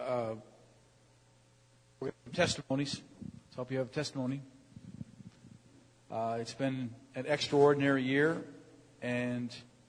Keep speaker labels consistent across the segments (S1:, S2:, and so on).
S1: we're going to have testimonies. So I hope you have a testimony. It's been an extraordinary year, and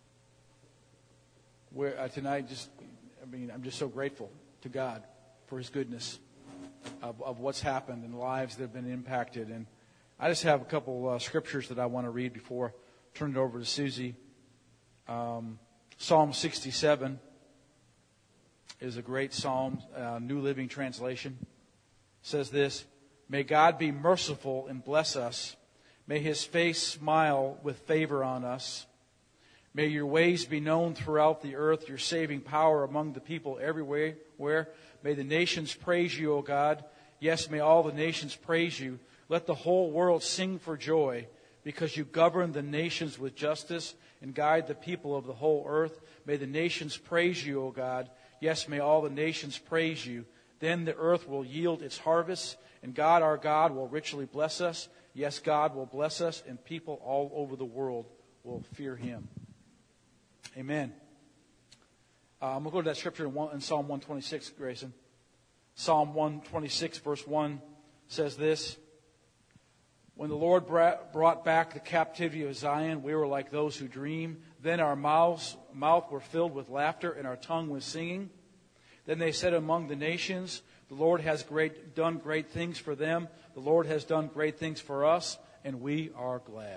S1: tonight, I'm just so grateful to God for His goodness of what's happened and lives that have been impacted. And I just have a couple scriptures that I want to read before I turn it over to Susie. Psalm 67 is a great psalm, New Living Translation. It says this: "May God be merciful and bless us. May His face smile with favor on us. May your ways be known throughout the earth, your saving power among the people everywhere. May the nations praise you, O God. Yes, may all the nations praise you. Let the whole world sing for joy, because you govern the nations with justice and guide the people of the whole earth. May the nations praise you, O God. Yes, may all the nations praise you. Then the earth will yield its harvest, and God, our God, will richly bless us. Yes, God will bless us, and people all over the world will fear Him." Amen. I'm going to go to that scripture in Psalm 126, Grayson. Psalm 126, verse 1 says this: "When the Lord brought back the captivity of Zion, we were like those who dream. Then our mouth were filled with laughter, and our tongue was singing. Then they said among the nations, the Lord has done great things for them. The Lord has done great things for us, and we are glad."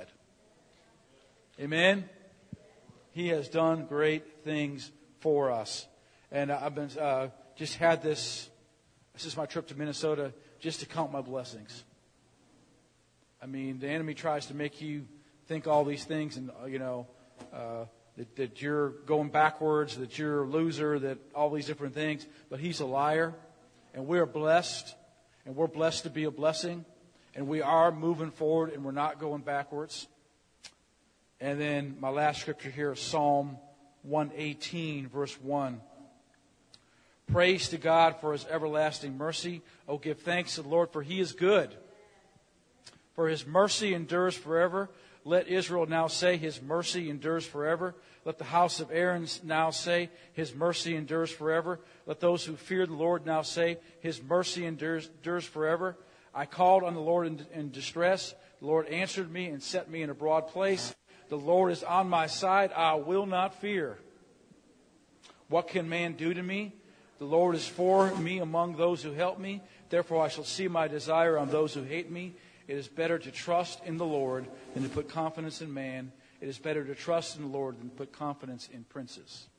S1: Amen. He has done great things for us. And I've been just had this. This is my trip to Minnesota just to count my blessings. I mean, the enemy tries to make you think all these things, and that you're going backwards, that you're a loser, that all these different things. But he's a liar, and we're blessed, and we're blessed to be a blessing, and we are moving forward, and we're not going backwards. And then my last scripture here is Psalm 118, verse 1. "Praise to God for His everlasting mercy. Oh, give thanks to the Lord, for He is good. For His mercy endures forever. Let Israel now say, His mercy endures forever. Let the house of Aaron now say, His mercy endures forever. Let those who fear the Lord now say, His mercy endures forever. I called on the Lord in distress. The Lord answered me and set me in a broad place. The Lord is on my side. I will not fear. What can man do to me? The Lord is for me among those who help me. Therefore I shall see my desire on those who hate me. It is better to trust in the Lord than to put confidence in man. It is better to trust in the Lord than to put confidence in princes."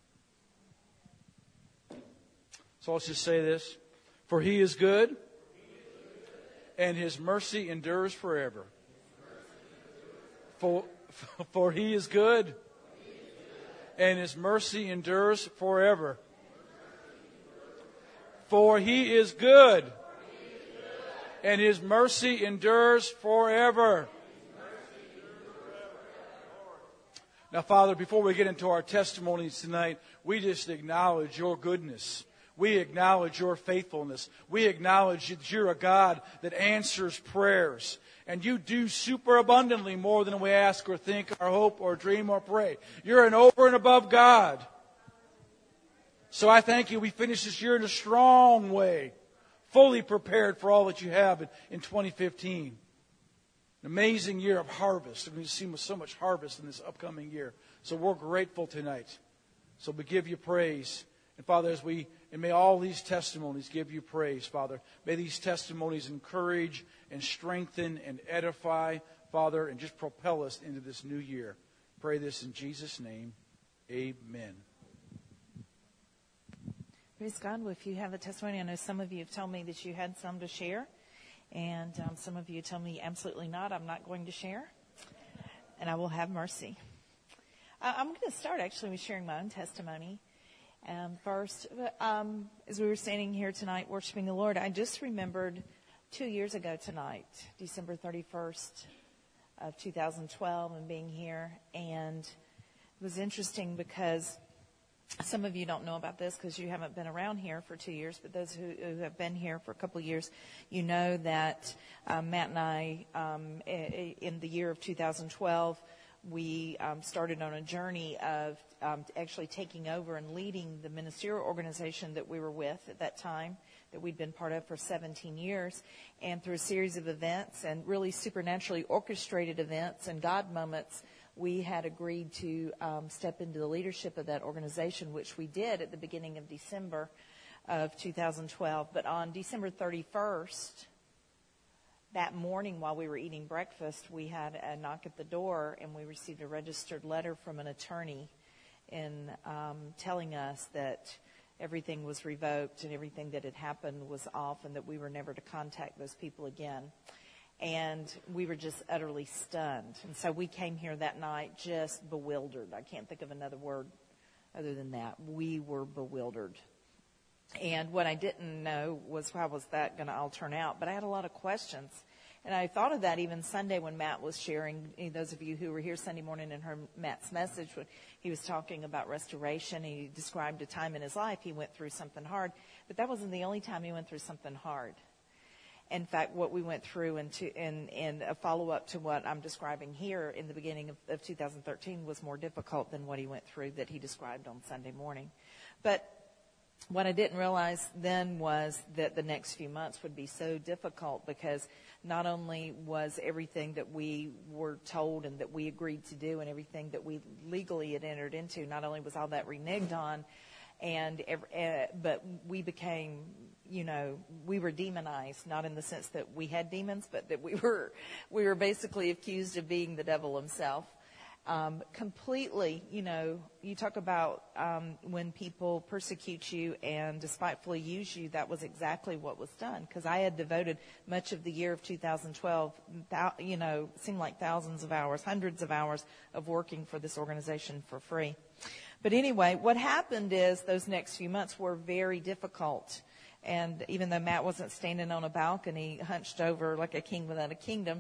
S1: So let's just say this: for He is good, and His mercy endures forever. For He is good, and His mercy endures forever. For He is good, and His mercy endures forever. Now, Father, before we get into our testimonies tonight, we just acknowledge Your goodness. We acknowledge Your faithfulness. We acknowledge that You're a God that answers prayers. And You do super abundantly more than we ask or think or hope or dream or pray. You're an over and above God. So I thank You we finish this year in a strong way, fully prepared for all that You have in 2015. An amazing year of harvest. We're going to see so much harvest in this upcoming year. So we're grateful tonight. So we give You praise. And Father, and may all these testimonies give You praise, Father. May these testimonies encourage and strengthen and edify, Father, and just propel us into this new year. Pray this in Jesus' name. Amen.
S2: Praise God. Well, if you have a testimony, I know some of you have told me that you had some to share. And some of you tell me, absolutely not, I'm not going to share. And I will have mercy. I'm going to start actually with sharing my own testimony. First, as we were standing here tonight worshiping the Lord, I just remembered 2 years ago tonight, December 31st of 2012, and being here. And it was interesting because some of you don't know about this because you haven't been around here for 2 years, but those who have been here for a couple of years, you know that Matt and I, in the year of 2012, we started on a journey of actually taking over and leading the ministerial organization that we were with at that time, that we'd been part of for 17 years. And through a series of events and really supernaturally orchestrated events and God moments, we had agreed to step into the leadership of that organization, which we did at the beginning of December of 2012. But on December 31st, that morning while we were eating breakfast, we had a knock at the door, and we received a registered letter from an attorney in telling us that everything was revoked and everything that had happened was off and that we were never to contact those people again. And we were just utterly stunned. And so we came here that night just bewildered. I can't think of another word other than that. We were bewildered. And what I didn't know was how was that going to all turn out. But I had a lot of questions. And I thought of that even Sunday when Matt was sharing. Those of you who were here Sunday morning and heard Matt's message, when he was talking about restoration, he described a time in his life he went through something hard. But that wasn't the only time he went through something hard. In fact, what we went through in a follow-up to what I'm describing here in the beginning of 2013 was more difficult than what he went through that he described on Sunday morning. But what I didn't realize then was that the next few months would be so difficult because not only was everything that we were told and that we agreed to do and everything that we legally had entered into, not only was all that reneged on, but we became, we were demonized, not in the sense that we had demons, but that we were basically accused of being the devil himself. Completely, you talk about when people persecute you and despitefully use you, that was exactly what was done. Because I had devoted much of the year of 2012, seemed like thousands of hours, hundreds of hours of working for this organization for free. But anyway, what happened is those next few months were very difficult. And even though Matt wasn't standing on a balcony hunched over like a king without a kingdom,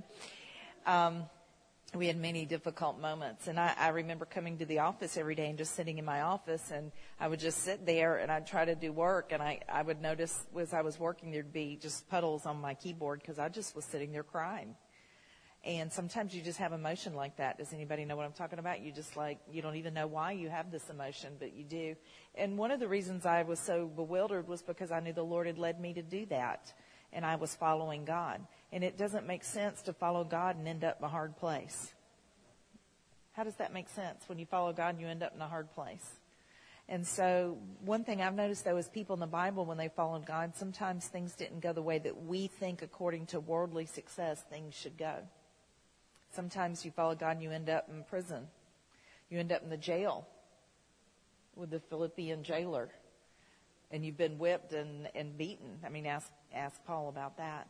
S2: we had many difficult moments. And I remember coming to the office every day and just sitting in my office, and I would just sit there and I'd try to do work. And I would notice as I was working, there'd be just puddles on my keyboard because I just was sitting there crying. And sometimes you just have emotion like that. Does anybody know what I'm talking about? You don't even know why you have this emotion, but you do. And one of the reasons I was so bewildered was because I knew the Lord had led me to do that. And I was following God. And it doesn't make sense to follow God and end up in a hard place. How does that make sense? When you follow God and you end up in a hard place. And so one thing I've noticed, though, is people in the Bible, when they followed God, sometimes things didn't go the way that we think according to worldly success things should go. Sometimes you follow God and you end up in prison. You end up in the jail with the Philippian jailer. And you've been whipped and beaten. I mean, ask Paul about that.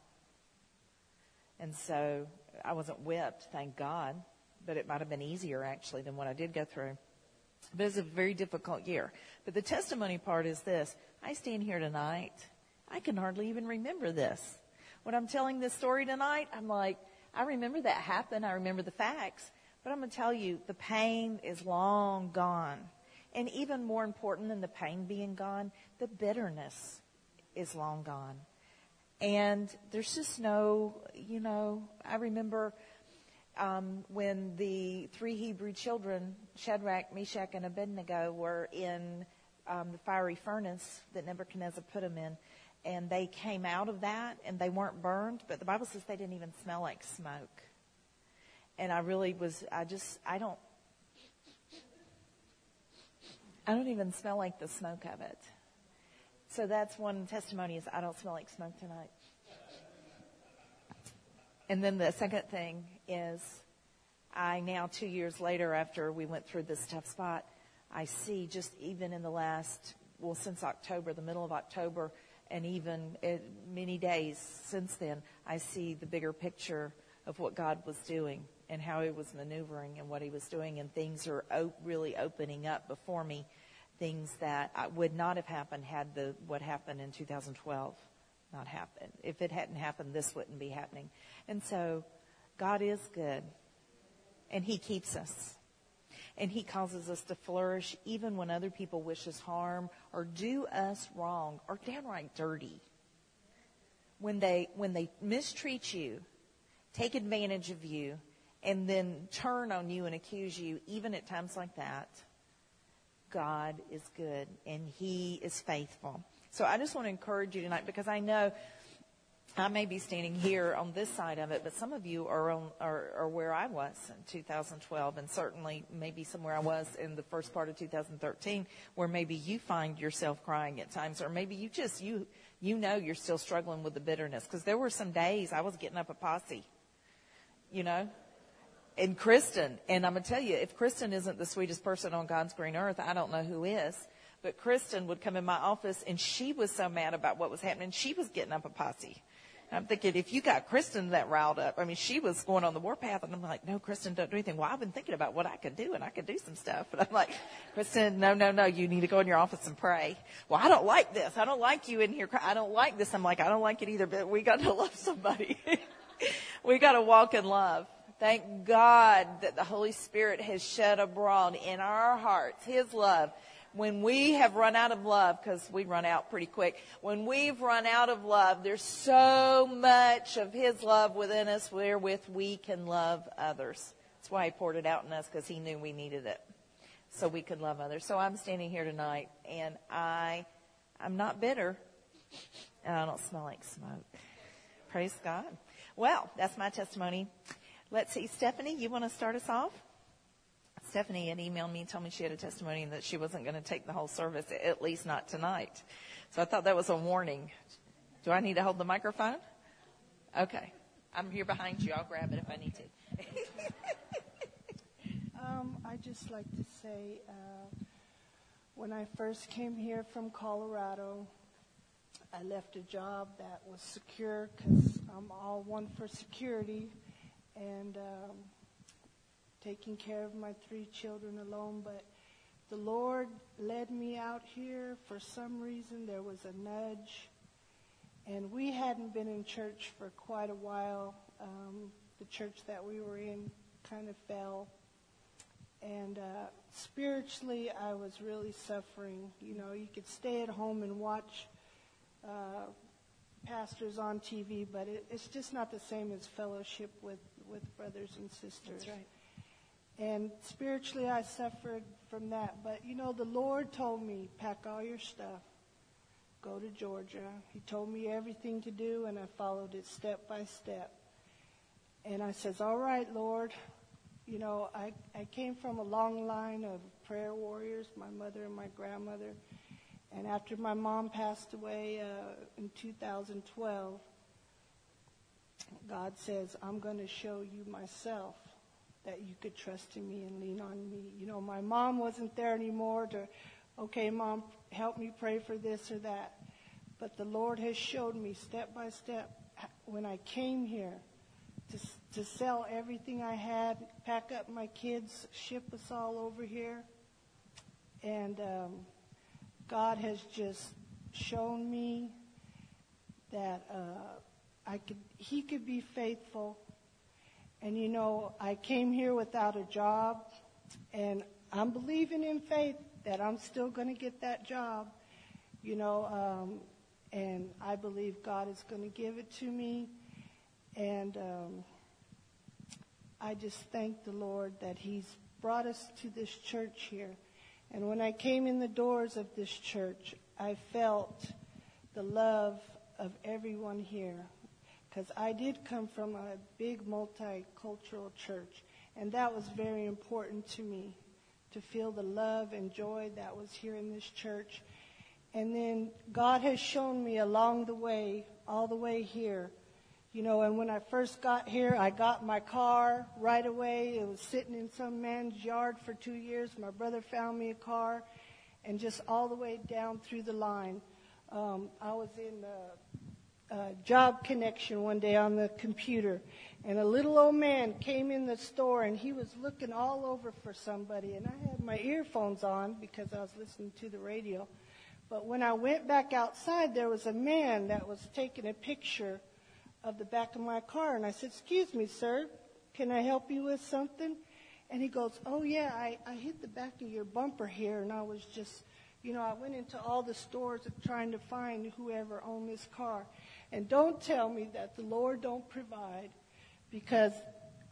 S2: And so I wasn't whipped, thank God. But it might have been easier, actually, than what I did go through. But it was a very difficult year. But the testimony part is this. I stand here tonight. I can hardly even remember this. When I'm telling this story tonight, I'm like, I remember that happened. I remember the facts. But I'm going to tell you, the pain is long gone. And even more important than the pain being gone, the bitterness is long gone. And there's just no, I remember when the 3 Hebrew children, Shadrach, Meshach, and Abednego, were in the fiery furnace that Nebuchadnezzar put them in. And they came out of that, and they weren't burned. But the Bible says they didn't even smell like smoke. And I don't even smell like the smoke of it. So that's one testimony is I don't smell like smoke tonight. And then the second thing is I now 2 years later after we went through this tough spot, I see just even in the last, since October, the middle of October, and even many days since then, I see the bigger picture of what God was doing and how he was maneuvering and what he was doing. And things are really opening up before me, things that would not have happened had what happened in 2012 not happened. If it hadn't happened, this wouldn't be happening. And so God is good, and he keeps us. And he causes us to flourish even when other people wish us harm or do us wrong or downright dirty. When they mistreat you, take advantage of you, and then turn on you and accuse you, even at times like that, God is good and He is faithful. So I just want to encourage you tonight, because I know I may be standing here on this side of it, but some of you are where I was in 2012, and certainly maybe somewhere I was in the first part of 2013, where maybe you find yourself crying at times, or maybe you know you're still struggling with the bitterness, because there were some days I was getting up a posse, and Kristen, and I'm going to tell you, if Kristen isn't the sweetest person on God's green earth, I don't know who is. But Kristen would come in my office, and she was so mad about what was happening, she was getting up a posse. I'm thinking, if you got Kristen that riled up, I mean, she was going on the warpath, and I'm like, no, Kristen, don't do anything. Well, I've been thinking about what I could do, and I could do some stuff. But I'm like, Kristen, no, you need to go in your office and pray. Well, I don't like this. I don't like you in here. I don't like this. I'm like, I don't like it either, but we got to love somebody. We got to walk in love. Thank God that the Holy Spirit has shed abroad in our hearts His love. When we have run out of love, because we run out pretty quick, when we've run out of love, there's so much of His love within us wherewith we can love others. That's why He poured it out in us, because He knew we needed it, so we could love others. So I'm standing here tonight, and I'm not bitter, and I don't smell like smoke. Praise God. Well, that's my testimony. Let's see. Stephanie, you want to start us off? Stephanie had emailed me and told me she had a testimony and that she wasn't going to take the whole service, at least not tonight. So I thought that was a warning. Do I need to hold the microphone? Okay. I'm here behind you. I'll grab it if I need to.
S3: I'd just like to say, when I first came here from Colorado, I left a job that was secure, because I'm all one for security, and taking care of my 3 children alone. But the Lord led me out here. For some reason, there was a nudge, and we hadn't been in church for quite a while. The church that we were in kind of fell, and spiritually, I was really suffering. You could stay at home and watch pastors on TV, but it's just not the same as fellowship with brothers and sisters.
S2: That's right.
S3: And spiritually, I suffered from that. But, the Lord told me, pack all your stuff, go to Georgia. He told me everything to do, and I followed it step by step. And I says, all right, Lord. I came from a long line of prayer warriors, my mother and my grandmother. And after my mom passed away in 2012, God says, I'm going to show you myself, that you could trust in me and lean on me. My mom wasn't there anymore to, okay, Mom, help me pray for this or that. But the Lord has showed me step by step when I came here to sell everything I had, pack up my kids, ship us all over here. And God has just shown me that He could be faithful. And, I came here without a job, and I'm believing in faith that I'm still going to get that job, and I believe God is going to give it to me. And I just thank the Lord that He's brought us to this church here. And when I came in the doors of this church, I felt the love of everyone here. Because I did come from a big multicultural church, and that was very important to me, to feel the love and joy that was here in this church. And then God has shown me along the way, all the way here, and when I first got here, I got my car right away. It was sitting in some man's yard for 2 years. My brother found me a car, and just all the way down through the line. I was in Job Connection one day on the computer, and a little old man came in the store, and he was looking all over for somebody, and I had my earphones on because I was listening to the radio. But when I went back outside, there was a man that was taking a picture of the back of my car, and I said, excuse me, sir, can I help you with something? And he goes, oh yeah, I hit the back of your bumper here, and I was just, I went into all the stores trying to find whoever owned this car. And don't tell me that the Lord don't provide, because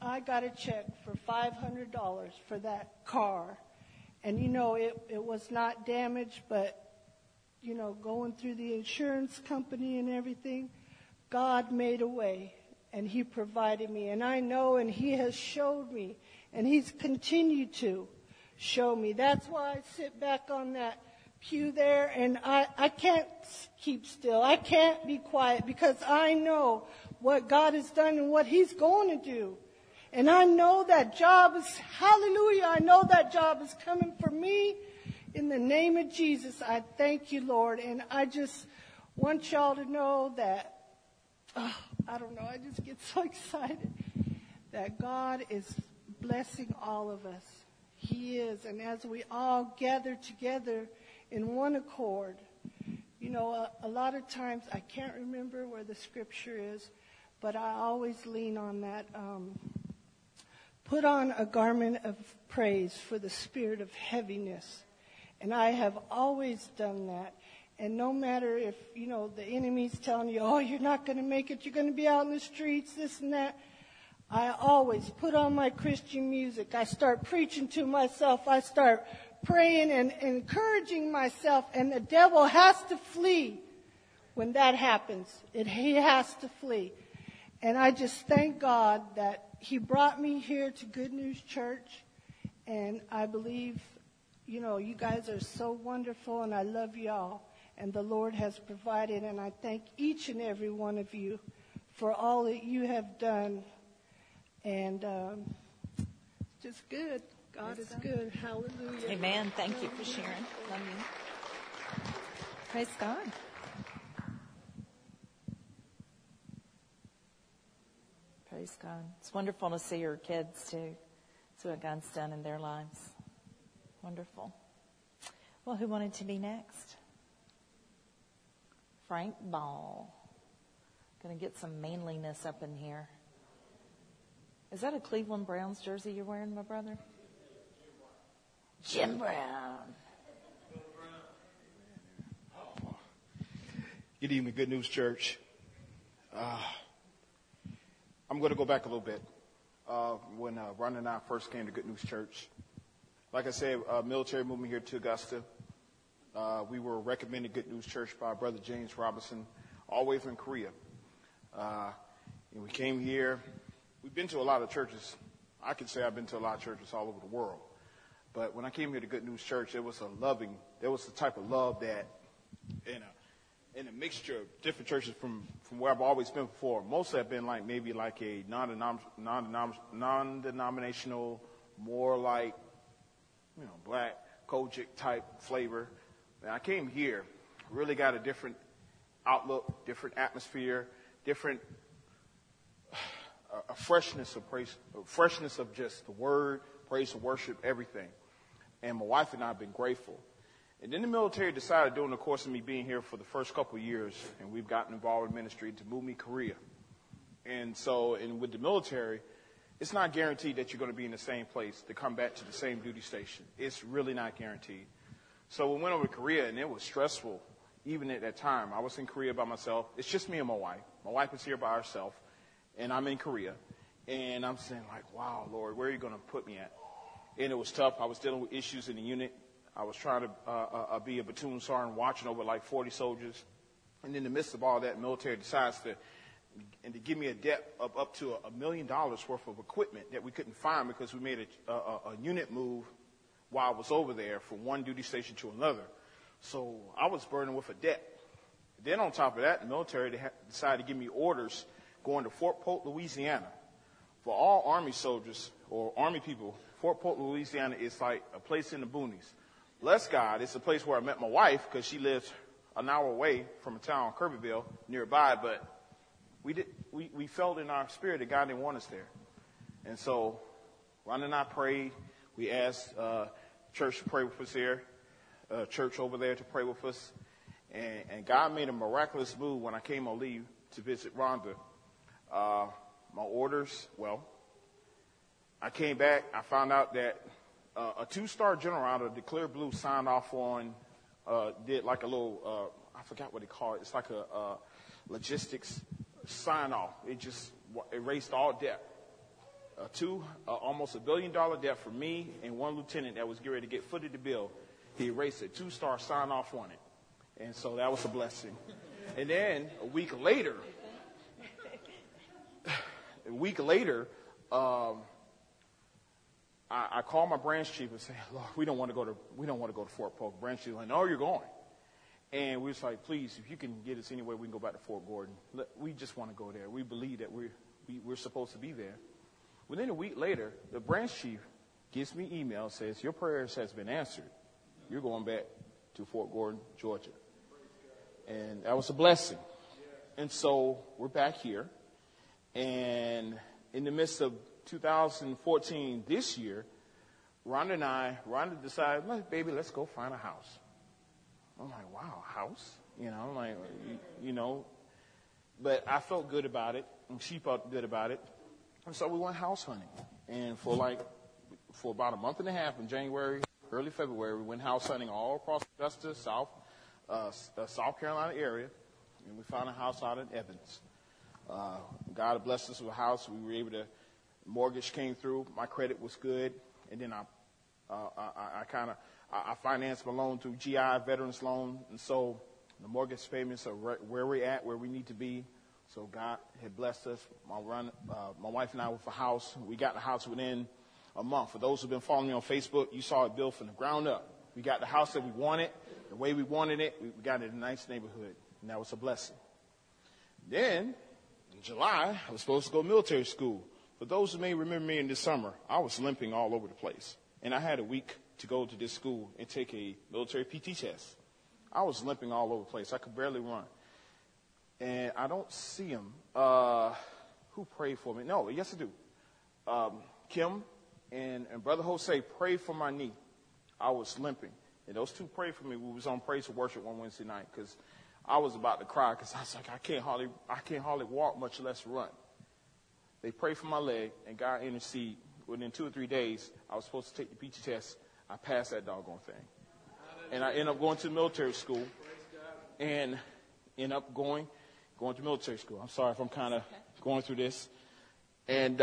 S3: I got a check for $500 for that car. And, it was not damaged, but, going through the insurance company and everything, God made a way, and he provided me. And I know, and he has showed me, and he's continued to show me. That's why I sit back on that pew there, and I can't keep still. I can't be quiet, because I know what God has done and what he's going to do. And I know that job is, hallelujah, I know that job is coming for me. In the name of Jesus, I thank you, Lord. And I just want y'all to know that, I don't know, I just get so excited that God is blessing all of us. He is. And as we all gather together in one accord, a lot of times I can't remember where the scripture is, but I always lean on that. Put on a garment of praise for the spirit of heaviness. And I have always done that. And no matter if, the enemy's telling you, oh, you're not going to make it, you're going to be out in the streets, this and that, I always put on my Christian music. I start preaching to myself. I start praying and encouraging myself. And the devil has to flee when that happens. He has to flee. And I just thank God that he brought me here to Good News Church, and I believe, you guys are so wonderful, and I love y'all, and the Lord has provided, and I thank each and every one of you for all that you have done, and just good. God is good. Hallelujah.
S2: Amen. Thank you for sharing. Love you. Praise God. Praise God. It's wonderful to see your kids, too. See what God's done in their lives. Wonderful. Well, who wanted to be next? Frank Ball. Going to get some manliness up in here. Is that a Cleveland Browns jersey you're wearing, my brother? Jim Brown.
S4: Good evening, Good News Church. I'm going to go back a little bit. When Ron and I first came to Good News Church, like I said, military moved me here to Augusta. We were recommended Good News Church by Brother James Robinson, all the way from Korea. And we came here. We've been to a lot of churches. I can say I've been to a lot of churches all over the world. But when I came here to Good News Church, there was the type of love that, in a mixture of different churches from where I've always been before. Mostly have been maybe a non-denominational, more like, black Kojic type flavor. And I came here, really got a different outlook, different atmosphere, different a freshness of praise, a freshness of just the word, praise and worship, everything. And my wife and I have been grateful. And then the military decided during the course of me being here for the first couple of years, and we've gotten involved in ministry, to move me to Korea. And so, with the military, it's not guaranteed that you're going to be in the same place to come back to the same duty station. It's really not guaranteed. So we went over to Korea, and it was stressful, even at that time. I was in Korea by myself. It's just me and my wife. My wife is here by herself, and I'm in Korea. And I'm saying, wow, Lord, where are you going to put me at? And it was tough. I was dealing with issues in the unit. I was trying to be a platoon sergeant watching over 40 soldiers. And in the midst of all that, the military decides to give me a debt of up to $1 million worth of equipment that we couldn't find because we made a unit move while I was over there from one duty station to another. So I was burdened with a debt. Then on top of that, the military decided to give me orders going to Fort Polk, Louisiana. For all Army soldiers or Army people, Fort Polk, Louisiana is like a place in the boonies. Bless God, it's a place where I met my wife because she lives an hour away from a town, Kirbyville, nearby. But we felt in our spirit that God didn't want us there. And so Ron and I prayed. We asked church to pray with us here, church over there to pray with us. And God made a miraculous move when I came on leave to visit Rhonda. My orders, I came back. I found out that a 2-star general out of the Clear Blue signed off on, did like a little, I forgot what they call it. It's like a logistics sign off. It just erased all debt. almost $1 billion debt for me and one lieutenant that was getting ready to get footed the bill. He erased it, 2-star sign off on it. And so that was a blessing. And then a week later, I called my branch chief and said, "Look, we don't want to go to Fort Polk." Branch chief was like, "No, you're going." And we was like, "Please, if you can get us anywhere, we can go back to Fort Gordon. We just want to go there. We believe that we're supposed to be there." Within a week later, the branch chief gives me email, says, "Your prayers has been answered. You're going back to Fort Gordon, Georgia." And that was a blessing. And so we're back here. And in the midst of 2014, this year, Rhonda decided, "Baby, let's go find a house." I'm like, "Wow, a house?" I'm like, but I felt good about it, and she felt good about it. And so we went house hunting. And for about a month and a half in January, early February, we went house hunting all across Augusta, South Carolina area, and we found a house out in Evans. God blessed us with a house. We were able to, mortgage came through. My credit was good, and then I financed my loan through GI Veterans Loan, and so the mortgage payments are where we're at, where we need to be. So God had blessed us. My wife and I with a house. We got the house within a month. For those who've been following me on Facebook, you saw it built from the ground up. We got the house that we wanted, the way we wanted it. We got it in a nice neighborhood, and that was a blessing. Then, in July, I was supposed to go to military school. For those who may remember me in the summer, I was limping all over the place. And I had a week to go to this school and take a military PT test. I was limping all over the place. I could barely run. And I don't see him. Who prayed for me? No, yes, I do. Kim and Brother Jose prayed for my knee. I was limping. And those two prayed for me. We was on Praise and Worship one Wednesday night because I was about to cry because I was like, I can't hardly walk, much less run. They prayed for my leg, and God interceded. Within 2 or 3 days, I was supposed to take the PT test. I passed that doggone thing. And I ended up going to military school and end up going to military school. I'm sorry if I'm kind of going through this. And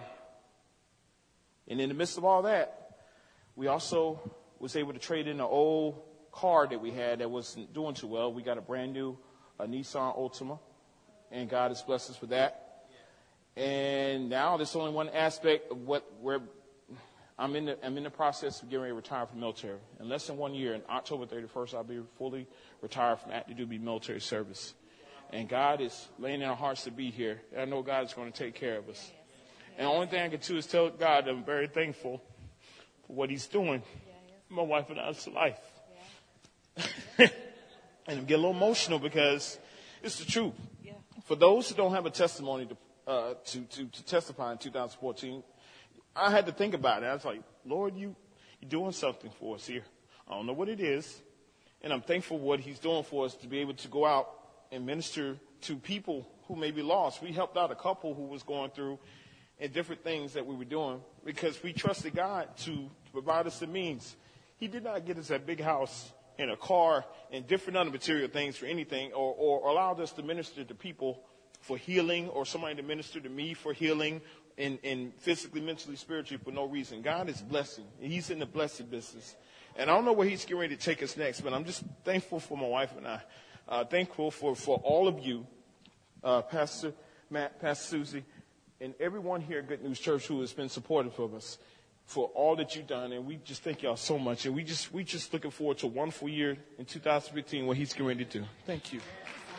S4: in the midst of all that, we also was able to trade in an old car that we had that wasn't doing too well. We got a brand new Nissan Altima, and God has blessed us with that. And now there's only one aspect of where I'm in the process of getting ready to retire from the military. In less than 1 year, on October 31st, I'll be fully retired from active duty military service. And God is laying in our hearts to be here. And I know God is going to take care of us. And the only thing I can do is tell God that I'm very thankful for what he's doing in my wife and I's life. And I get a little emotional because it's the truth. For those who don't have a testimony to testify in 2014, I had to think about it. I was like, Lord, you're doing something for us here. I don't know what it is. And I'm thankful for what he's doing for us to be able to go out and minister to people who may be lost. We helped out a couple who was going through and different things that we were doing because we trusted God to provide us the means. He did not get us that big house and a car and different other material things for anything or allowed us to minister to people for healing or somebody to minister to me for healing and physically, mentally, spiritually for no reason. God is blessing. He's in the blessing business. And I don't know where he's getting ready to take us next, but I'm just thankful for my wife and I. Thankful for all of you, Pastor Matt, Pastor Susie, and everyone here at Good News Church who has been supportive of us for all that you've done. And we just thank y'all so much. And we just looking forward to a wonderful year in 2015, what he's getting ready to do. Thank you.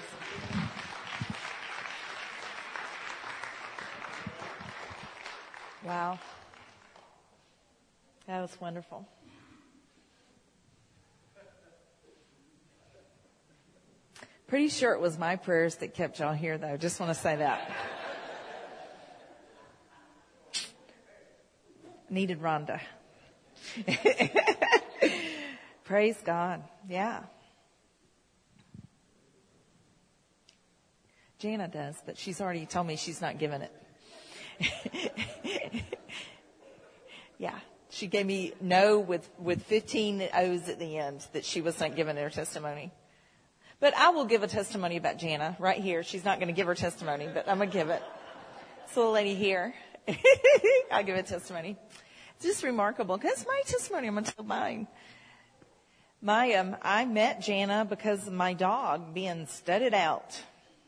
S2: Wow. That was wonderful. Pretty sure it was my prayers that kept y'all here, though. Just want to say that. Needed Rhonda. Praise God. Yeah. Jana does, but she's already told me she's not giving it. Yeah. She gave me no with 15 O's at the end that she was not giving her testimony. But I will give a testimony about Jana right here. She's not going to give her testimony, but I'm going to give it. This little lady here. I'll give a testimony. It's just remarkable. That's my testimony. I'm going to tell mine. I met Jana because of my dog being studded out.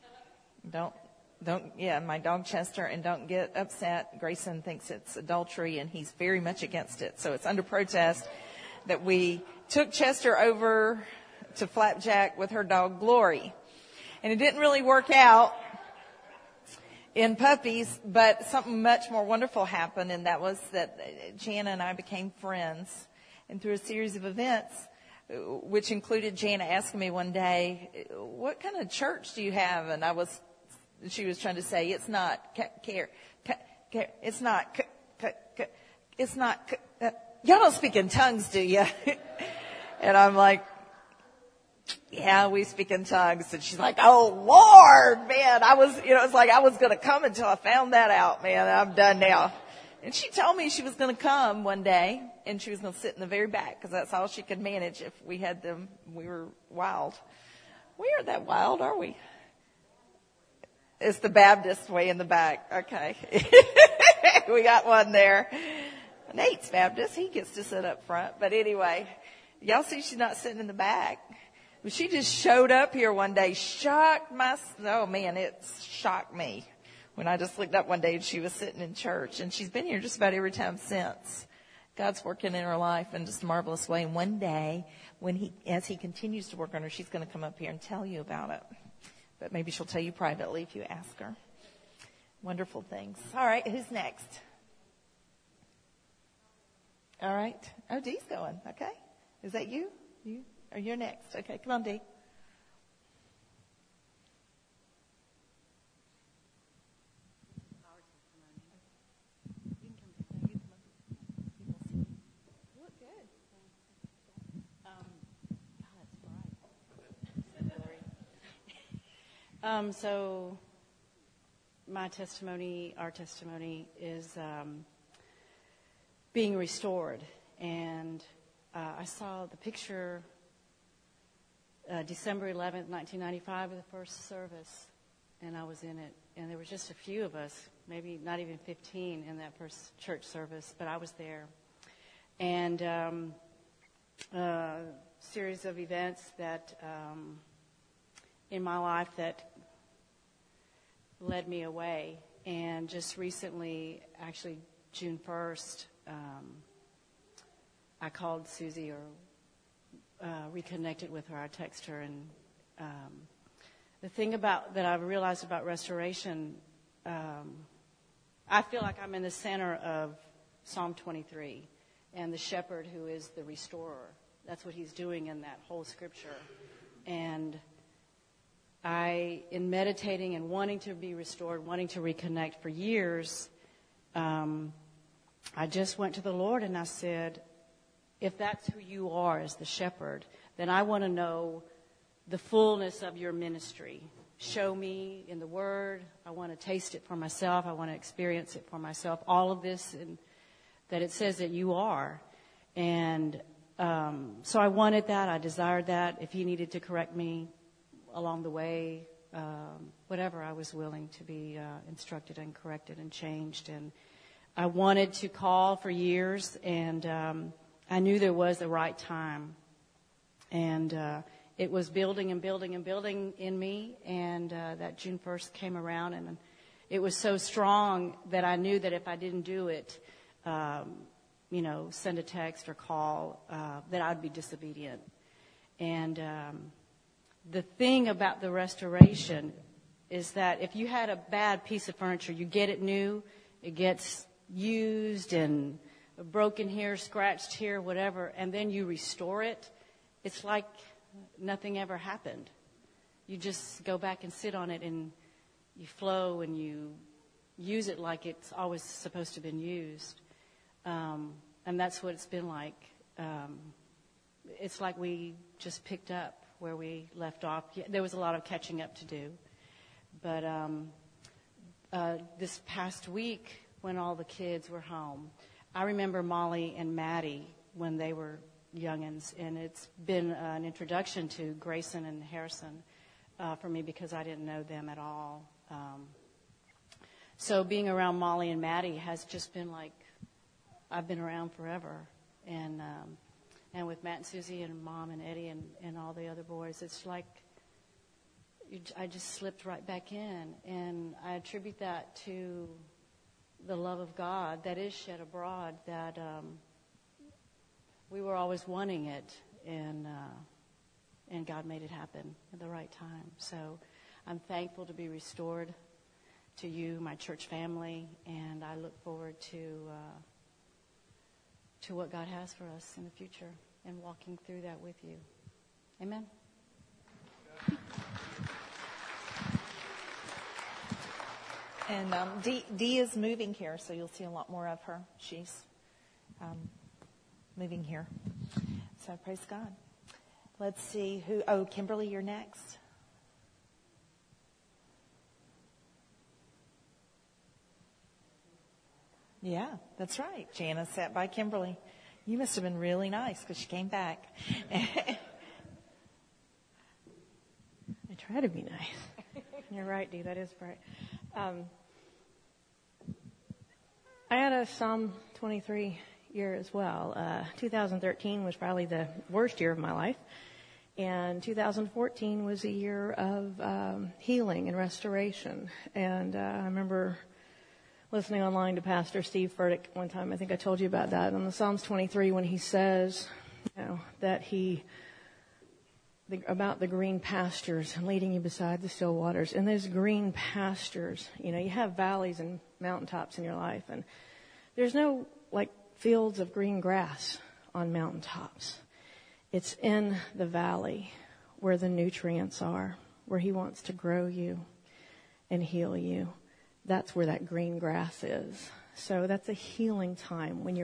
S2: My dog Chester, and don't get upset. Grayson thinks it's adultery, and he's very much against it. So it's under protest that we took Chester over to Flapjack with her dog Glory. And it didn't really work out in puppies, but something much more wonderful happened, and that was that Jana and I became friends. And through a series of events, which included Jana asking me one day, what kind of church do you have? And she was trying to say, it's not y'all don't speak in tongues, do you? And I'm like, yeah, we speak in tongues. And she's like, oh Lord, man, it's like I was going to come until I found that out, man. I'm done now. And she told me she was going to come one day, and she was going to sit in the very back because that's all she could manage if we had them. We were wild. We aren't that wild, are we? It's the Baptist way in the back. Okay. We got one there. Nate's Baptist. He gets to sit up front. But anyway, y'all see she's not sitting in the back. But she just showed up here one day, it shocked me. When I just looked up one day and she was sitting in church, and she's been here just about every time since. God's working in her life in just a marvelous way. And one day, as he continues to work on her, she's going to come up here and tell you about it. But maybe she'll tell you privately if you ask her. Wonderful things. All right, who's next? All right. Oh, Dee's going. Okay. Is that you? Or you're next? Okay, come on, Dee.
S5: So my testimony, our testimony is being restored. And I saw the picture December 11th, 1995 of the first service, and I was in it. And there were just a few of us, maybe not even 15 in that first church service, but I was there. And a series of events that in my life that led me away. And just recently, actually June 1st, I called Susie or reconnected with her. I texted her. And the thing that I've realized about restoration, I feel like I'm in the center of Psalm 23 and the shepherd who is the restorer. That's what he's doing in that whole scripture. And in meditating and wanting to be restored, wanting to reconnect for years, I just went to the Lord and I said, if that's who you are as the shepherd, then I want to know the fullness of your ministry. Show me in the Word. I want to taste it for myself. I want to experience it for myself. All of this that it says that you are. And so I wanted that. I desired that. If he needed to correct me along the way, whatever, I was willing to be instructed and corrected and changed. And I wanted to call for years, and I knew there was the right time. And it was building and building and building in me, and that June 1st came around, and it was so strong that I knew that if I didn't do it, send a text or call, that I'd be disobedient. And the thing about the restoration is that if you had a bad piece of furniture, you get it new, it gets used and broken here, scratched here, whatever, and then you restore it, it's like nothing ever happened. You just go back and sit on it, and you flow and you use it like it's always supposed to have been used. And that's what it's been like. It's like we just picked up where we left off. There was a lot of catching up to do. But this past week, when all the kids were home, I remember Molly and Maddie when they were youngins, and it's been an introduction to Grayson and Harrison for me because I didn't know them at all. So being around Molly and Maddie has just been like, I've been around forever. And with Matt and Susie and Mom and Eddie and all the other boys, it's like I just slipped right back in. And I attribute that to the love of God that is shed abroad, that we were always wanting it, and God made it happen at the right time. So I'm thankful to be restored to you, my church family, and I look forward to what God has for us in the future and walking through that with you. Amen.
S2: And Dee is moving here, so you'll see a lot more of her. She's moving here. So praise God. Let's see who. Oh, Kimberly, you're next. Yeah, that's right. Jana sat by Kimberly. You must have been really nice because she came back.
S6: I try to be nice. You're right, Dee. That is right. I had a Psalm 23 year as well. 2013 was probably the worst year of my life. And 2014 was a year of healing and restoration. And I remember listening online to Pastor Steve Furtick one time. I think I told you about that. On the Psalms 23, when he says, that about the green pastures and leading you beside the still waters. And those green pastures, you have valleys and mountaintops in your life. And there's no, fields of green grass on mountaintops. It's in the valley where the nutrients are, where he wants to grow you and heal you. That's where that green grass is. So that's a healing time when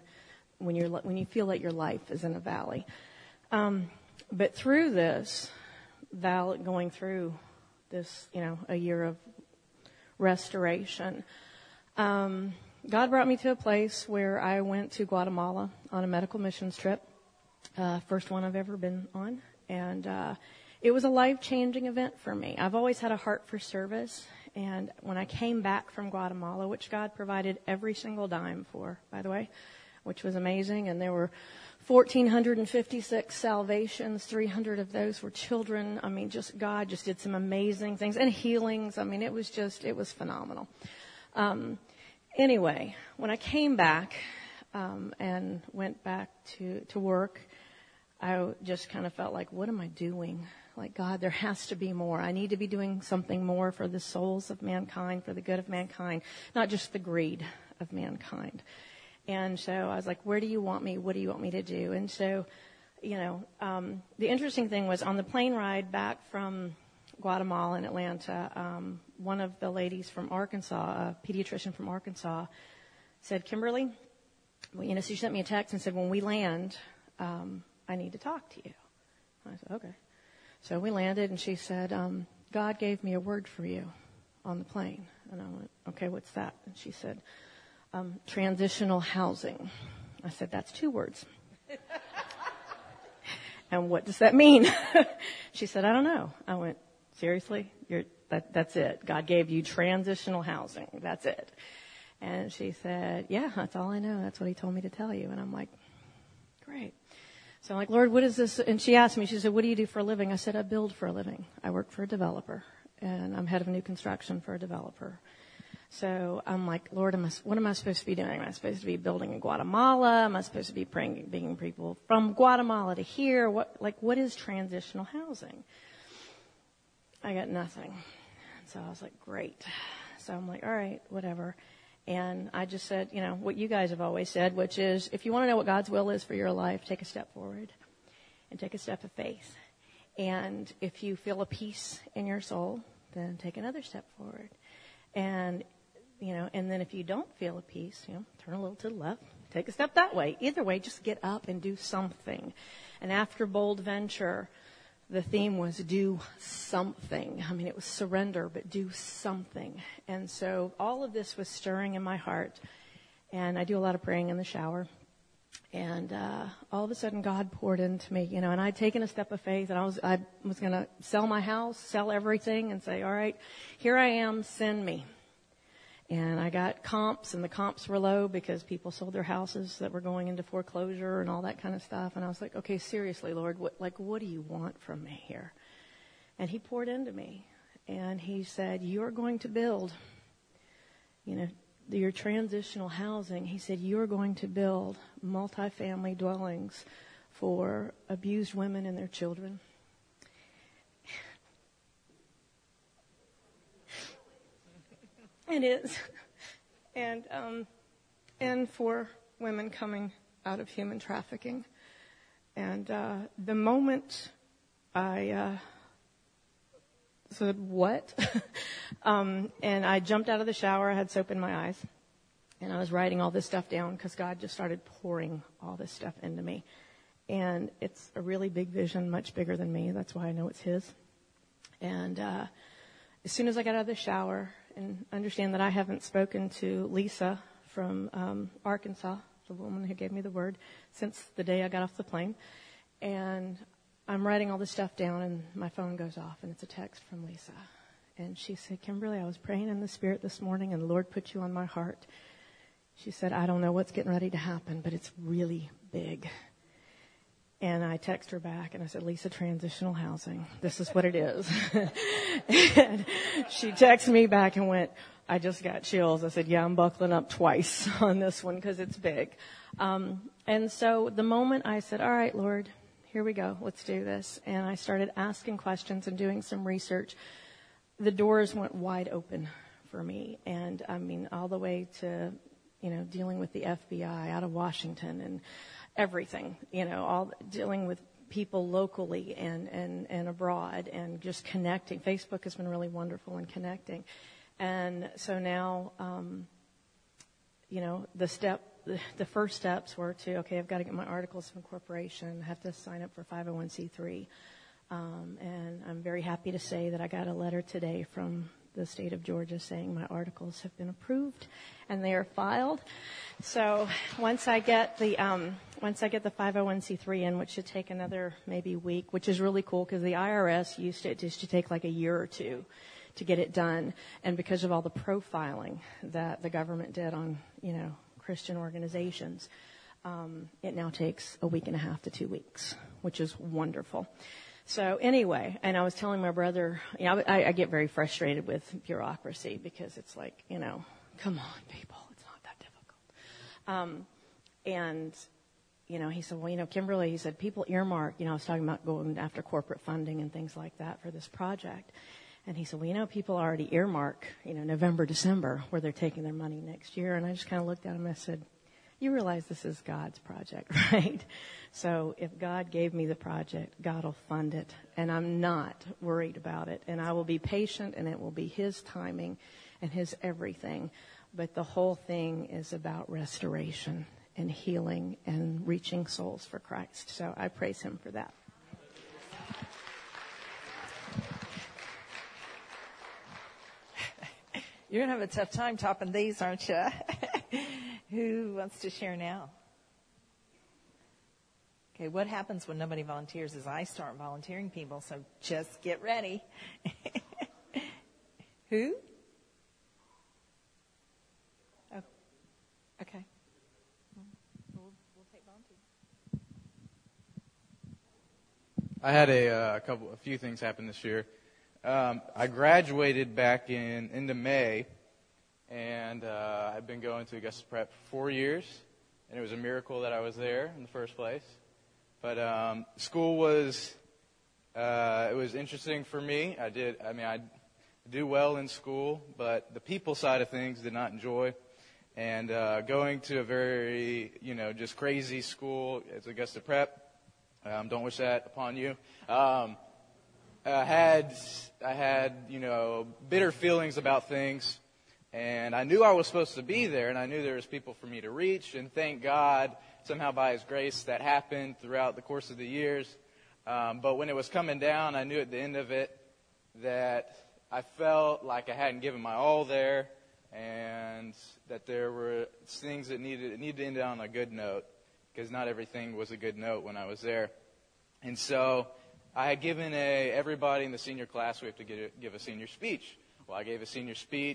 S6: you feel like your life is in a valley. But through this valley, going through this, a year of restoration, God brought me to a place where I went to Guatemala on a medical missions trip. First one I've ever been on. And it was a life-changing event for me. I've always had a heart for service. And when I came back from Guatemala, which God provided every single dime for, by the way, which was amazing, and there were 1,456 salvations, 300 of those were children. God just did some amazing things, and healings. It was phenomenal. Anyway, when I came back and went back to work, I just kind of felt like, what am I doing? God, there has to be more. I need to be doing something more for the souls of mankind, for the good of mankind, not just the greed of mankind. And so I was like, where do you want me? What do you want me to do? And so, the interesting thing was on the plane ride back from Guatemala and Atlanta, one of the ladies from Arkansas, a pediatrician from Arkansas, said, Kimberly, she sent me a text and said, when we land, I need to talk to you. I said, okay. So we landed, and she said, God gave me a word for you on the plane. And I went, okay, what's that? And she said, transitional housing. I said, that's 2 words. And what does that mean? She said, I don't know. I went, seriously? That's it. God gave you transitional housing. That's it. And she said, yeah, that's all I know. That's what he told me to tell you. And I'm like, great. So I'm like, Lord, what is this? And she asked me, she said, what do you do for a living? I said, I build for a living. I work for a developer, and I'm head of new construction for a developer. So I'm like, Lord, what am I supposed to be doing? Am I supposed to be building in Guatemala? Am I supposed to be bringing people from Guatemala to here? What is transitional housing? I got nothing. So I was like, great. So I'm like, all right, whatever. And I just said, what you guys have always said, which is, if you want to know what God's will is for your life, take a step forward and take a step of faith. And if you feel a peace in your soul, then take another step forward. And, and then if you don't feel a peace, turn a little to the left, take a step that way. Either way, just get up and do something. And after Bold Venture, the theme was do something. It was surrender, but do something. And so all of this was stirring in my heart. And I do a lot of praying in the shower. And all of a sudden, God poured into me, and I'd taken a step of faith, and I was going to sell my house, sell everything, and say, all right, here I am, send me. And I got comps, and the comps were low because people sold their houses that were going into foreclosure and all that kind of stuff. And I was like, okay, seriously, Lord, what do you want from me here? And he poured into me. And he said, you're going to build, your transitional housing. He said, you're going to build multifamily dwellings for abused women and their children. It is. And for women coming out of human trafficking. And the moment I said, what? And I jumped out of the shower. I had soap in my eyes. And I was writing all this stuff down because God just started pouring all this stuff into me. And it's a really big vision, much bigger than me. That's why I know it's His. And as soon as I got out of the shower, and understand that I haven't spoken to Lisa from Arkansas, the woman who gave me the word, since the day I got off the plane. And I'm writing all this stuff down, and my phone goes off, and it's a text from Lisa. And she said, Kimberly, I was praying in the Spirit this morning, and the Lord put you on my heart. She said, I don't know what's getting ready to happen, but it's really big. And I text her back, and I said, Lisa, transitional housing. This is what it is. And she texted me back and went, I just got chills. I said, yeah, I'm buckling up twice on this one because it's big. And so the moment I said, all right, Lord, here we go. Let's do this. And I started asking questions and doing some research. The doors went wide open for me. And I mean, all the way to, dealing with the FBI out of Washington and everything, all dealing with people locally and abroad and just connecting. Facebook has been really wonderful in connecting. And so now, the first steps were to, okay, I've got to get my articles of incorporation, have to sign up for 501c3. And I'm very happy to say that I got a letter today from the state of Georgia saying my articles have been approved and they are filed. So once I get the 501c3 in, which should take another maybe week, which is really cool because the IRS used it to take like a year or two to get it done. And because of all the profiling that the government did on, Christian organizations, it now takes a week and a half to 2 weeks, which is wonderful. So anyway, and I was telling my brother, I get very frustrated with bureaucracy because it's like, come on, people, it's not that difficult. And he said, well, Kimberly, he said, people earmark, I was talking about going after corporate funding and things like that for this project. And he said, well, people already earmark, November, December, where they're taking their money next year. And I just kind of looked at him and I said, you realize this is God's project, right? So if God gave me the project, God will fund it. And I'm not worried about it. And I will be patient, and it will be His timing and His everything. But the whole thing is about restoration and healing and reaching souls for Christ. So I praise Him for that.
S2: You're going to have a tough time topping these, aren't you? Who wants to share now? Okay, what happens when nobody volunteers is I start volunteering people, so just get ready. Who? Oh, okay. We'll take volunteers.
S7: I had a few things happen this year. I graduated back into May, and I've been going to Augusta Prep for 4 years, and it was a miracle that I was there in the first place. But school was it was interesting for me. I do well in school, but the people side of things did not enjoy. And going to a very just crazy school, it's Augusta Prep. Don't wish that upon you. I had bitter feelings about things, and I knew I was supposed to be there, and I knew there was people for me to reach, and thank God, somehow by His grace, that happened throughout the course of the years. But when it was coming down, I knew at the end of it that I felt like I hadn't given my all there, and that there were things that needed to end on a good note, because not everything was a good note when I was there. And so I had given everybody in the senior class, we have to give a senior speech. Well, I gave a senior speech,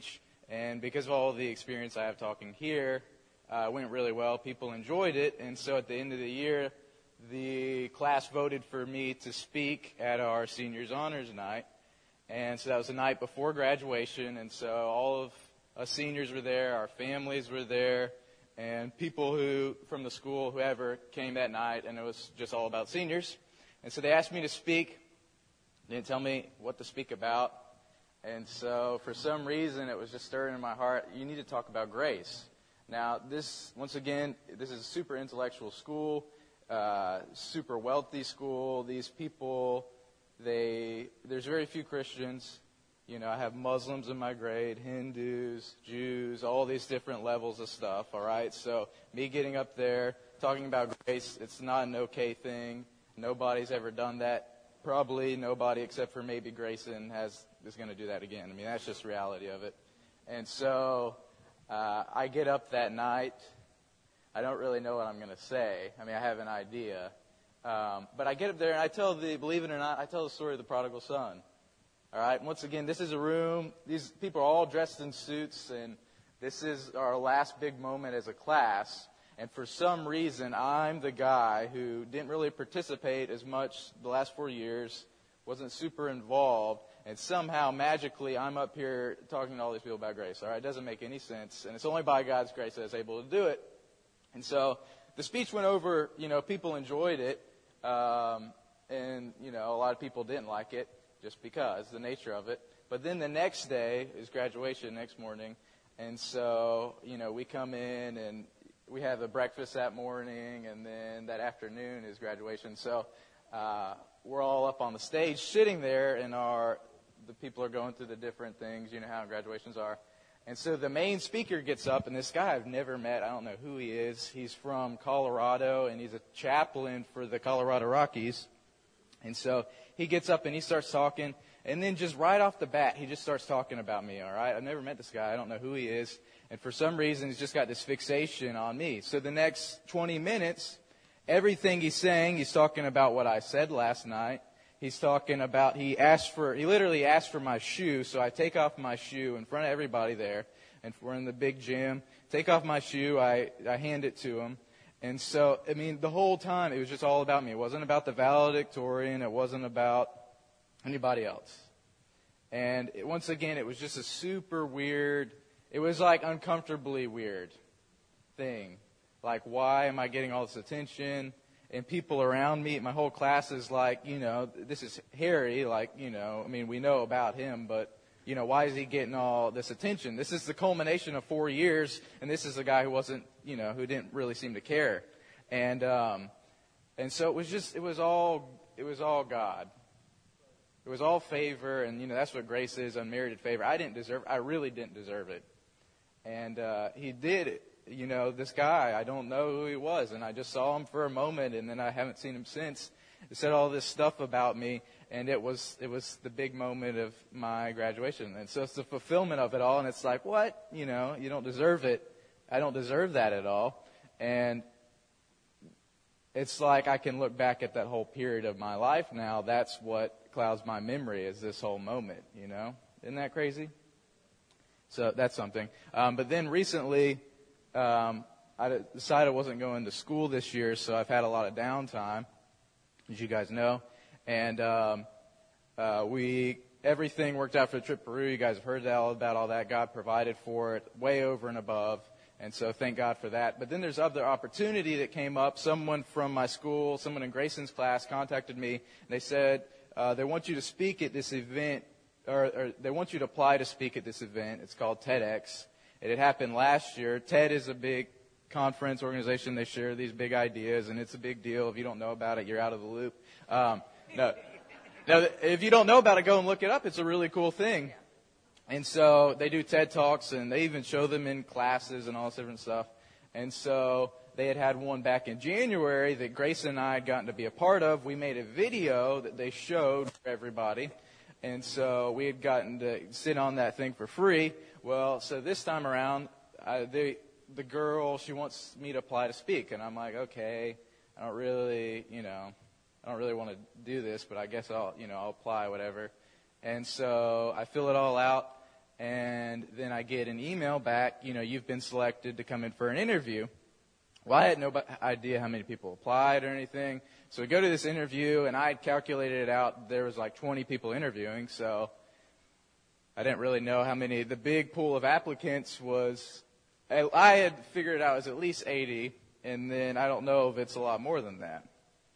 S7: And because of all the experience I have talking here, it went really well. People enjoyed it. And so at the end of the year, the class voted for me to speak at our seniors honors night. And so that was the night before graduation. And so all of us seniors were there, our families were there, and people who from the school, whoever, came that night, and it was just all about seniors. And so they asked me to speak. They didn't tell me what to speak about. And so for some reason, it was just stirring in my heart, you need to talk about grace. Now, this, once again, this is a super intellectual school, super wealthy school. These people, there's very few Christians. You know, I have Muslims in my grade, Hindus, Jews, all these different levels of stuff, all right? So me getting up there, talking about grace, it's not an okay thing. Nobody's ever done that. Probably nobody except for maybe Grayson is going to do that again. I mean, that's just the reality of it. And so I get up that night. I don't really know what I'm going to say. I mean, I have an idea. But I get up there and I tell believe it or not, I tell the story of the prodigal son. All right. Once again, this is a room. These people are all dressed in suits, and this is our last big moment as a class. And for some reason, I'm the guy who didn't really participate as much the last 4 years, wasn't super involved, and somehow, magically, I'm up here talking to all these people about grace. All right, it doesn't make any sense, and it's only by God's grace that I was able to do it. And so the speech went over, you know, people enjoyed it, and, you know, a lot of people didn't like it just because, the nature of it. But then the next day is graduation, next morning, and so, you know, we come in and we have a breakfast that morning, and then that afternoon is graduation. So we're all up on the stage sitting there, and the people are going through the different things, you know how graduations are. And so the main speaker gets up, and this guy I've never met, I don't know who he is. He's from Colorado, and he's a chaplain for the Colorado Rockies. And so he gets up and he starts talking, and then just right off the bat, he just starts talking about me, all right? I've never met this guy. I don't know who he is. And for some reason, he's just got this fixation on me. So the next 20 minutes, everything he's saying, he's talking about what I said last night. He's talking about, he literally asked for my shoe. So I take off my shoe in front of everybody there. And we're in the big gym. Take off my shoe. I hand it to him. And so, I mean, the whole time, it was just all about me. It wasn't about the valedictorian. It wasn't about anybody else. And once again, it was just a super weird, it was like uncomfortably weird thing. Like, why am I getting all this attention? And people around me, my whole class is like, you know, this is Harry. Like, you know, I mean, we know about him, but, you know, why is he getting all this attention? This is the culmination of 4 years, and this is a guy who wasn't, you know, who didn't really seem to care. And so it was all God. It was all favor, and, you know, that's what grace is, unmerited favor. I really didn't deserve it. And he did it. You know, this guy, I don't know who he was, and I just saw him for a moment, and then I haven't seen him since. He said all this stuff about me, and it was the big moment of my graduation. And so it's the fulfillment of it all, and it's like, what? You know, you don't deserve it. I don't deserve that at all. And it's like I can look back at that whole period of my life now. That's what clouds my memory, is this whole moment, you know? Isn't that crazy? So that's something. But then recently, I decided I wasn't going to school this year, so I've had a lot of downtime, as you guys know. And everything worked out for the trip to Peru. You guys have heard about all that. God provided for it way over and above. And so thank God for that. But then there's other opportunity that came up. Someone from my school, someone in Grayson's class contacted me. And they said they want you to speak at this event, or they want you to apply to speak at this event. It's called TEDx. It had happened last year. TED is a big conference organization. They share these big ideas, and it's a big deal. If you don't know about it, you're out of the loop. No, if you don't know about it, go and look it up. It's a really cool thing. And so they do TED Talks, and they even show them in classes and all this different stuff. And so they had one back in January that Grace and I had gotten to be a part of. We made a video that they showed for everybody. And so we had gotten to sit on that thing for free. Well, so this time around, the girl, she wants me to apply to speak. And I'm like, okay, I don't really want to do this, but I guess I'll apply, whatever. And so I fill it all out. And then I get an email back, you've been selected to come in for an interview. Well, I had no idea how many people applied or anything. So we go to this interview, and I had calculated it out. There was like 20 people interviewing, so I didn't really know how many. The big pool of applicants was, I had figured it out as at least 80, and then I don't know if it's a lot more than that.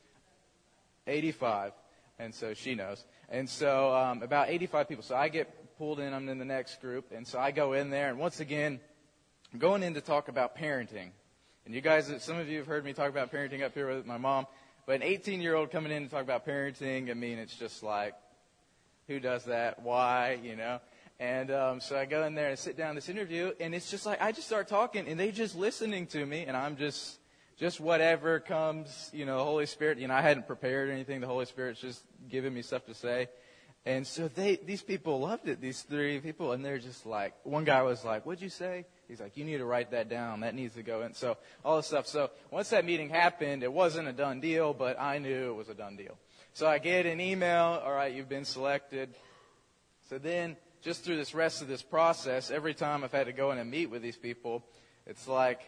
S7: 85, and so she knows. And so about 85 people. So I get pulled in, I'm in the next group, and so I go in there, and once again, I'm going in to talk about parenting. And you guys, some of you have heard me talk about parenting up here with my mom, but an 18-year-old coming in to talk about parenting, I mean, it's just like, who does that? Why? And so I go in there and sit down this interview, and it's just like I just start talking, and they just listening to me, and I'm just whatever comes, the Holy Spirit. I hadn't prepared anything. The Holy Spirit's just giving me stuff to say. And so these people loved it, these three people, and they're just like, one guy was like, "What'd you say?" He's like, "You need to write that down. That needs to go in." So all this stuff. So once that meeting happened, it wasn't a done deal, but I knew it was a done deal. So I get an email, "All right, you've been selected." So then just through this rest of this process, every time I've had to go in and meet with these people, it's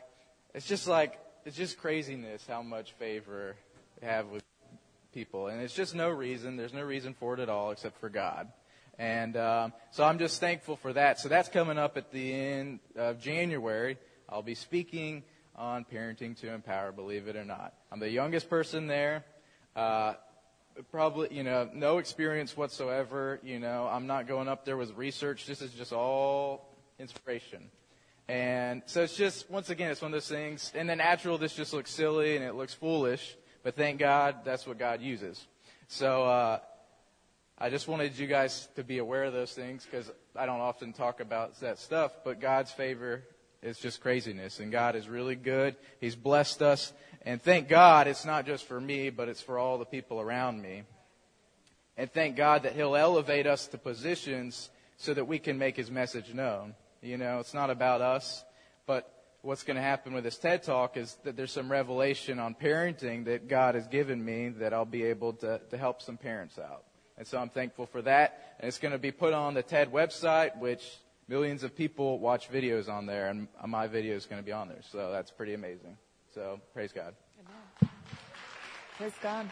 S7: just craziness how much favor they have with people. And it's just no reason. There's no reason for it at all except for God. And so I'm just thankful for that. So that's coming up at the end of January. I'll be speaking on Parenting to Empower, believe it or not. I'm the youngest person there. Probably, no experience whatsoever. I'm not going up there with research. This is just all inspiration. And so it's just, once again, it's one of those things. In the natural, this just looks silly and it looks foolish. But thank God, that's what God uses. So I just wanted you guys to be aware of those things because I don't often talk about that stuff. But God's favor is just craziness. And God is really good. He's blessed us. And thank God it's not just for me, but it's for all the people around me. And thank God that He'll elevate us to positions so that we can make His message known. It's not about us, but what's going to happen with this TED Talk is that there's some revelation on parenting that God has given me that I'll be able to help some parents out. And so I'm thankful for that. And it's going to be put on the TED website, which millions of people watch videos on there, and my video is going to be on there. So that's pretty amazing. So praise God.
S2: Amen. Praise God.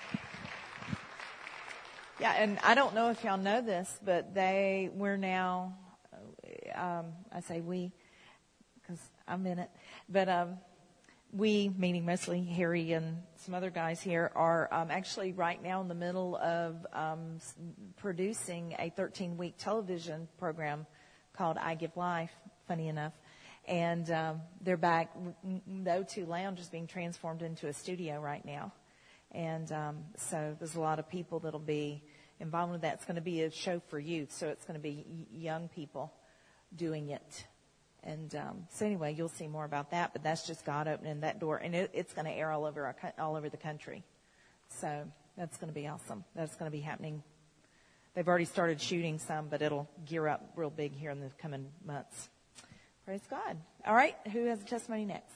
S2: Yeah, and I don't know if y'all know this, but we're now, I say we, because I'm in it, but we, meaning mostly Harry and some other guys here, are actually right now in the middle of producing a 13-week television program called I Give Life, funny enough. And they're back. The O2 Lounge is being transformed into a studio right now. And so there's a lot of people that'll be involved with that. It's going to be a show for youth, so it's going to be young people doing it. And so anyway, you'll see more about that, but that's just God opening that door. And it's going to air all over the country. So that's going to be awesome. That's going to be happening. They've already started shooting some, but it'll gear up real big here in the coming months. Praise God. All right, who has a testimony next?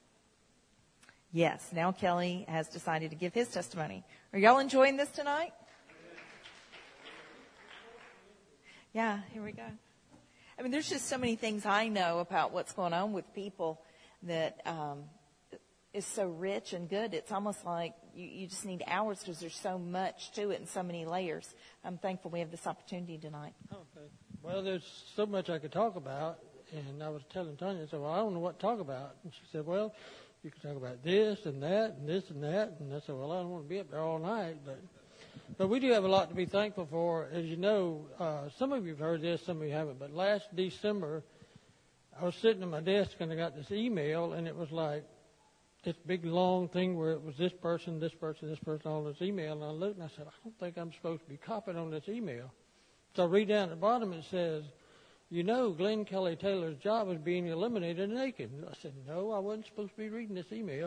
S2: Yes, now Kelly has decided to give his testimony. Are y'all enjoying this tonight? Yeah, here we go. I mean, there's just so many things I know about what's going on with people that is so rich and good. It's almost like you just need hours because there's so much to it and so many layers. I'm thankful we have this opportunity tonight.
S8: Okay. Well, there's so much I could talk about. And I was telling Tanya, I said, well, I don't know what to talk about. And she said, well, you can talk about this and that and this and that. And I said, well, I don't want to be up there all night. But we do have a lot to be thankful for. As you know, some of you have heard this, some of you haven't. But last December, I was sitting at my desk and I got this email. And it was like this big, long thing where it was this person, this person, this person on this email. And I looked and I said, I don't think I'm supposed to be copied on this email. So I read down at the bottom, it says, Glenn Kelly Taylor's job is being eliminated naked. And I said, no, I wasn't supposed to be reading this email.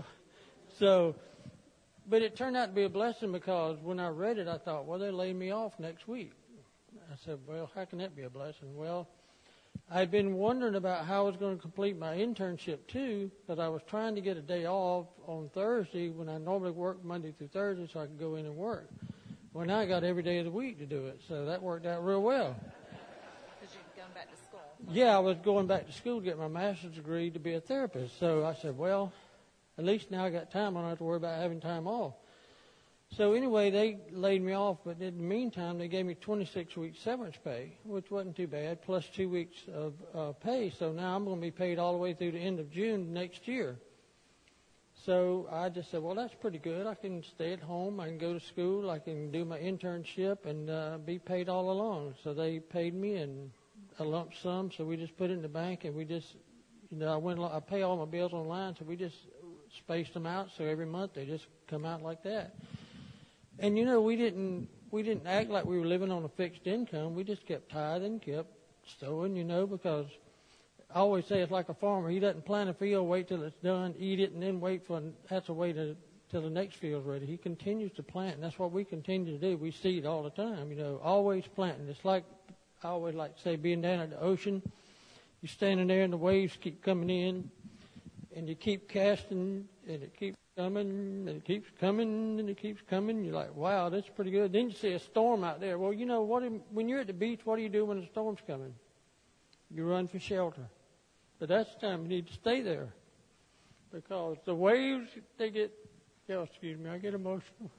S8: But it turned out to be a blessing because when I read it, I thought, well, they're laying me off next week. I said, well, how can that be a blessing? Well, I'd been wondering about how I was going to complete my internship too, because I was trying to get a day off on Thursday when I normally work Monday through Thursday so I could go in and work. Well, now I got every day of the week to do it, so that worked out real well. I was going back to school to get my master's degree to be a therapist. So I said, well, at least now I got time. I don't have to worry about having time off. So anyway, they laid me off, but in the meantime, they gave me 26 weeks severance pay, which wasn't too bad, plus 2 weeks of pay. So now I'm going to be paid all the way through the end of June next year. So I just said, well, that's pretty good. I can stay at home. I can go to school. I can do my internship and be paid all along. So they paid me in a lump sum. So we just put it in the bank, and we just, I pay all my bills online. So we just spaced them out. So every month they just come out like that. And we didn't act like we were living on a fixed income. We just kept tithing, kept sowing, because I always say it's like a farmer. He doesn't plant a field, wait till it's done, eat it, and then have to wait till the next field's ready. He continues to plant, and that's what we continue to do. We seed all the time, always planting. It's like, I always like to say, being down at the ocean. You're standing there and the waves keep coming in, and you keep casting, and it keeps coming, and it keeps coming, and it keeps coming. You're like, wow, that's pretty good. Then you see a storm out there. Well, when you're at the beach, what do you do when the storm's coming? You run for shelter. But that's the time you need to stay there. Because the waves, I get emotional.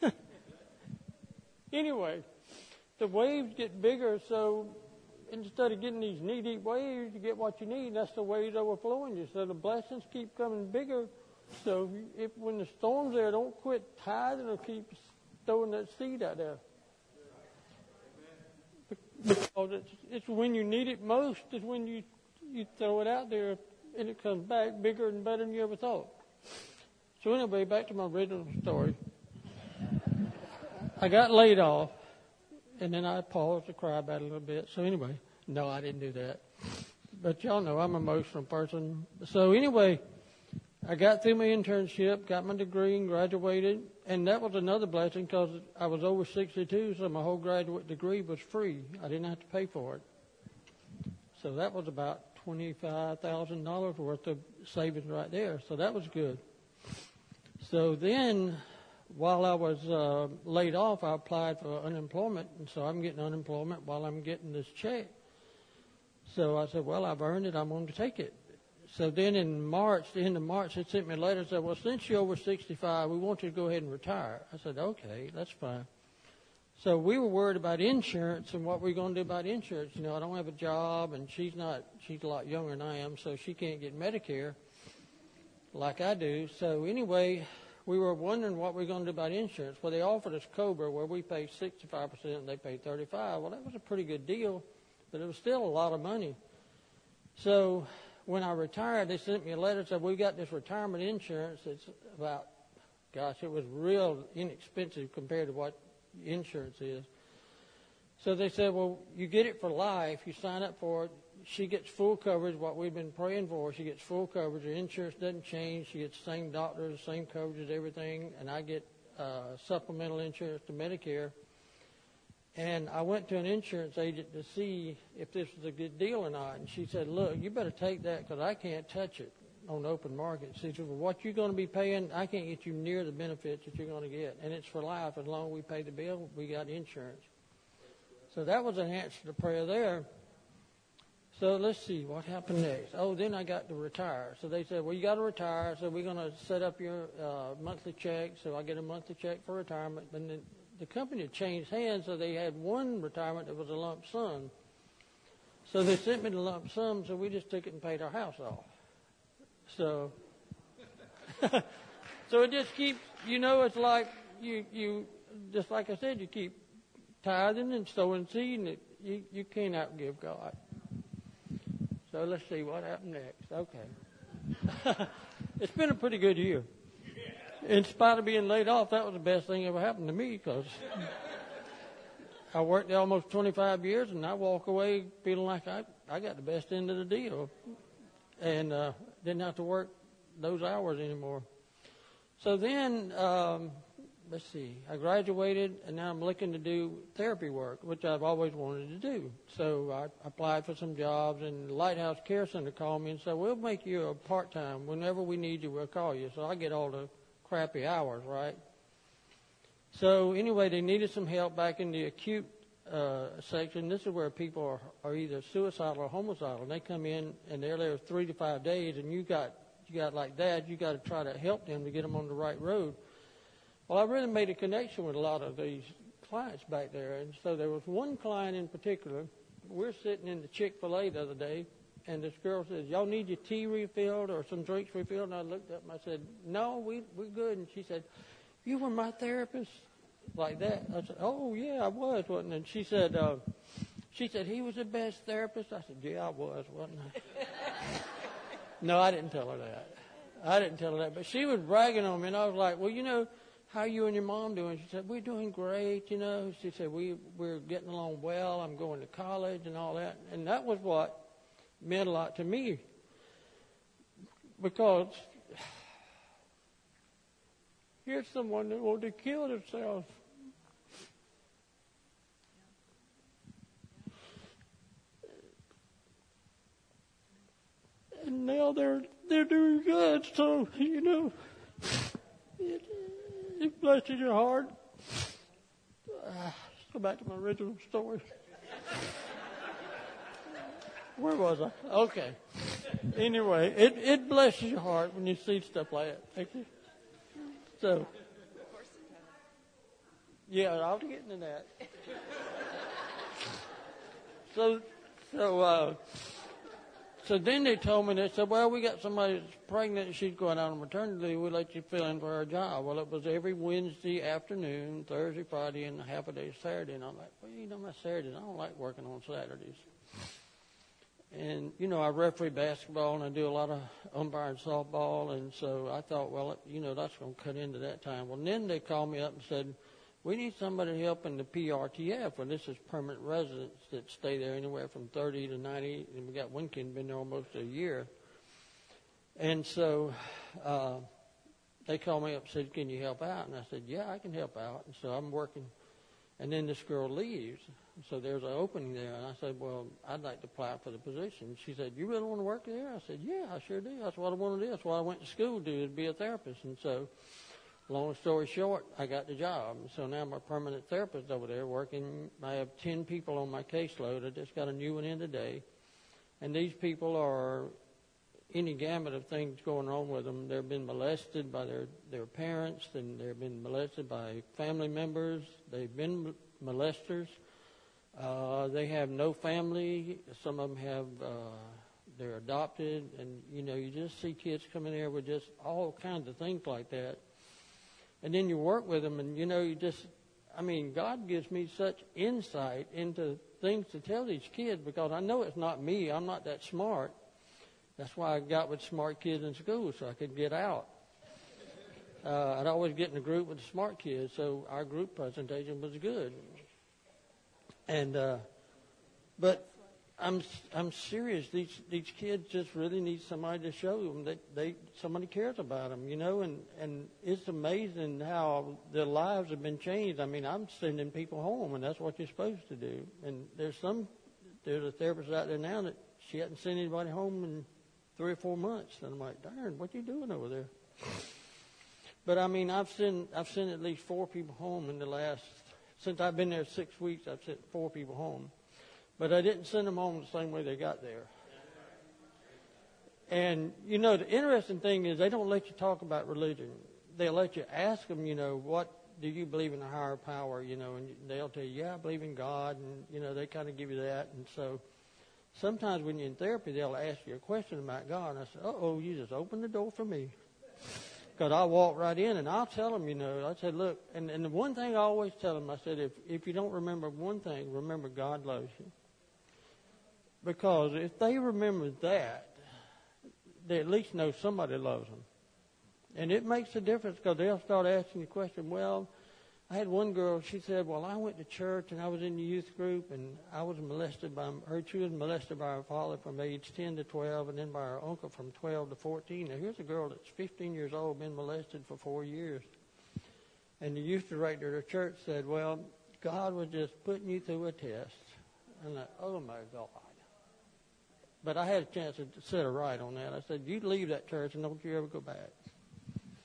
S8: Anyway, the waves get bigger, so instead of getting these knee-deep waves, you get what you need. That's the waves overflowing you. So the blessings keep coming bigger. So when the storm's there, don't quit tithing or keep throwing that seed out there. Because it's when you need it most is when you throw it out there, and it comes back bigger and better than you ever thought. So anyway, back to my original story. I got laid off, and then I paused to cry about it a little bit. So anyway, no, I didn't do that. But y'all know I'm an emotional person. So anyway, I got through my internship, got my degree, and graduated. And that was another blessing because I was over 62, so my whole graduate degree was free. I didn't have to pay for it. So that was about $25,000 worth of savings right there. So that was good. So then, while I was laid off, I applied for unemployment. And so I'm getting unemployment while I'm getting this check. So I said, well, I've earned it. I'm going to take it. So then in March, the end of March, they sent me a letter and said, well, since you're over 65, we want you to go ahead and retire. I said, okay, that's fine. So we were worried about insurance and what we're going to do about insurance. I don't have a job, and she's a lot younger than I am, so she can't get Medicare like I do. So anyway, we were wondering what we're going to do about insurance. Well, they offered us COBRA where we pay 65% and they pay 35%. Well, that was a pretty good deal, but it was still a lot of money. So when I retired, they sent me a letter and said, we got this retirement insurance. It's about, it was real inexpensive compared to what insurance is. So they said, well, you get it for life. You sign up for it. She gets full coverage, what we've been praying for. She gets full coverage. Her insurance doesn't change. She gets the same doctors, same coverage, everything. And I get supplemental insurance to Medicare. And I went to an insurance agent to see if this was a good deal or not. And she said, look, you better take that because I can't touch it on the open market. She said, well, what you're going to be paying, I can't get you near the benefits that you're going to get. And it's for life. As long as we pay the bill, we got insurance. So that was an answer to prayer there. So let's see what happened next. Oh, then I got to retire. So they said, well, you got to retire. So we're going to set up your monthly check. So I get a monthly check for retirement. But then the company had changed hands, so they had one retirement that was a lump sum. So they sent me the lump sum, so we just took it and paid our house off. So, so it just keeps, it's like you just like I said, you keep tithing and sowing seed, and you can't outgive God. So let's see what happened next. Okay. It's been a pretty good year. In spite of being laid off, that was the best thing ever happened to me because I worked there almost 25 years, and I walk away feeling like I got the best end of the deal and didn't have to work those hours anymore. So then, let's see, I graduated, and now I'm looking to do therapy work, which I've always wanted to do. So I applied for some jobs, and the Lighthouse Care Center called me and said, we'll make you a part-time. Whenever we need you, we'll call you. So I get all the crappy hours, right? So anyway, they needed some help back in the acute section. This is where people are either suicidal or homicidal. And they come in and they're there 3 to 5 days, and you got like that. You got to try to help them to get them on the right road. Well, I really made a connection with a lot of these clients back there, and so there was one client in particular. We're sitting in the Chick-fil-A the other day, and this girl says, "Y'all need your tea refilled or some drinks refilled?" And I looked up and I said, "No, we're good." And she said, "You were my therapist?" Like that. I said, "Oh yeah, I was, wasn't I?" And she said, "He was the best therapist." I said, "Yeah, I was, wasn't I?" No, I didn't tell her that. But she was bragging on me, and I was like, "Well, you know, how are you and your mom doing?" She said, "We're doing great, you know." She said, we're getting along well. I'm going to college and all that. And that was what meant a lot to me, because here's someone that wanted to kill themselves. And now they're doing good, so, you know, it blesses your heart. Let's go back to my original story. Where was I? Okay. Anyway, it blesses your heart when you see stuff like that. Thank you. So, yeah, I'll get into that. So then they told me, they said, "Well, we got somebody that's pregnant and she's going out on maternity leave. We'll let you fill in for her job." Well, it was every Wednesday afternoon, Thursday, Friday, and half a day Saturday. And I'm like, "Well, you know, my Saturdays, I don't like working on Saturdays." And, you know, I referee basketball and I do a lot of umpiring softball. And so I thought, well, you know, that's going to cut into that time. Well, then they called me up and said, "We need somebody to help in the PRTF." Well, this is permanent residents that stay there anywhere from 30 to 90. And we got one kid been there almost a year. And so they called me up and said, "Can you help out?" And I said, "Yeah, I can help out." And so I'm working. And then this girl leaves. So there's an opening there. And I said, "Well, I'd like to apply for the position." She said, "You really want to work there?" I said, "Yeah, I sure do. That's what I want to do. That's what I went to school to do, to be a therapist." And so, long story short, I got the job. So now I'm a permanent therapist over there working. I have 10 people on my caseload. I just got a new one in today. And these people are any gamut of things going on with them. They've been molested by their parents, and they've been molested by family members. They've been molesters. They have no family. Some of them have, they're adopted. And, you know, you just see kids coming there with just all kinds of things like that. And then you work with them, and, you know, God gives me such insight into things to tell these kids, because I know it's not me. I'm not that smart. That's why I got with smart kids in school, so I could get out. I'd always get in a group with the smart kids, so our group presentation was good. And but I'm serious. These kids just really need somebody to show them that somebody cares about them, you know. And it's amazing how their lives have been changed. I mean, I'm sending people home, and that's what you're supposed to do. And there's a therapist out there now that she hasn't sent anybody home in 3 or 4 months. And I'm like, darn, what you doing over there? But I mean, I've sent at least 4 people home in the last, since I've been there 6 weeks, I've sent 4 people home. But I didn't send them home the same way they got there. And, you know, the interesting thing is they don't let you talk about religion. They'll let you ask them, you know, what do you believe in a higher power, you know, and they'll tell you, yeah, I believe in God, and, you know, they kind of give you that. And so sometimes when you're in therapy, they'll ask you a question about God, and I say, uh-oh, you just opened the door for me. Because I'll walk right in, and I'll tell them, you know, I said, look, and the one thing I always tell them, I said, if you don't remember one thing, remember God loves you. Because if they remember that, they at least know somebody loves them. And it makes a difference, because they'll start asking the question, well, I had one girl, she said, well, I went to church and I was in the youth group, and I was molested by her father from age 10 to 12, and then by her uncle from 12 to 14. Now, here's a girl that's 15 years old, been molested for 4 years. And the youth director of the church said, well, God was just putting you through a test. I'm like, oh, my God. But I had a chance to set her right on that. I said, you leave that church and don't you ever go back. I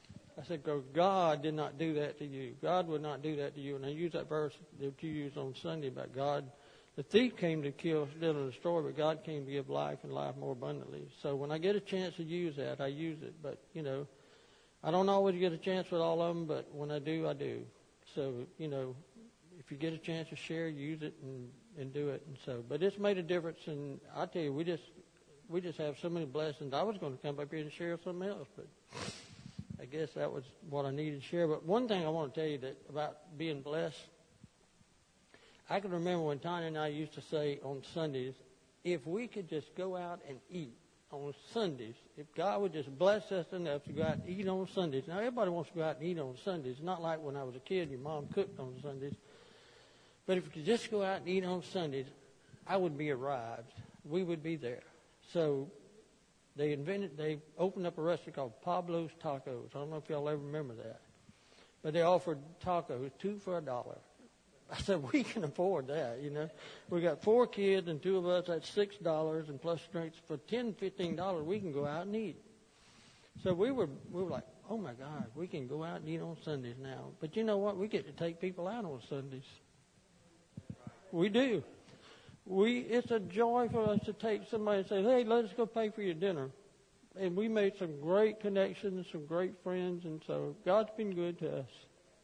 S8: said, God did not do that to you. God would not do that to you. And I use that verse that you used on Sunday about God. The thief came to kill, steal, and destroy, but God came to give life and life more abundantly. So when I get a chance to use that, I use it. But, you know, I don't always get a chance with all of them, but when I do, I do. So, you know, if you get a chance to share, use it and do it. And so, but it's made a difference. And I tell you, we just have so many blessings. I was going to come up here and share something else, but I guess that was what I needed to share. But one thing I want to tell you that about being blessed, I can remember when Tanya and I used to say on Sundays, if we could just go out and eat on Sundays, if God would just bless us enough to go out and eat on Sundays. Now, everybody wants to go out and eat on Sundays. Not like when I was a kid, your mom cooked on Sundays. But if we could just go out and eat on Sundays, I would be arrived. We would be there. So they opened up a restaurant called Pablo's Tacos. I don't know if y'all ever remember that. But they offered tacos, 2 for $1. I said, we can afford that, you know. We got 4 kids and 2 of us, that's $6, and plus drinks for $10, $15, we can go out and eat. So we were like, oh my God, we can go out and eat on Sundays now. But you know what? We get to take people out on Sundays. We do. It's a joy for us to take somebody and say, hey, let's go pay for your dinner. And we made some great connections, some great friends, and so God's been good to us.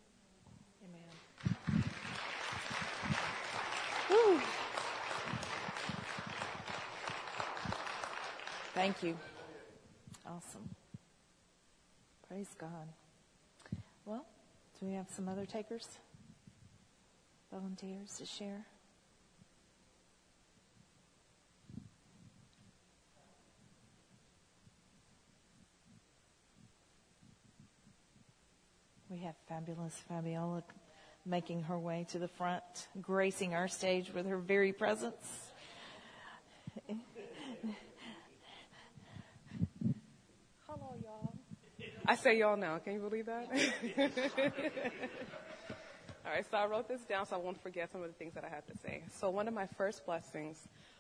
S2: Amen. Woo. Thank you. Awesome. Praise God. Well, do we have some other takers? Volunteers to share? We have fabulous Fabiola making her way to the front, gracing our stage with her very presence.
S9: Hello, y'all. I say y'all now. Can you believe that? All right, so I wrote this down so I won't forget some of the things that I had to say. So one of my first blessings,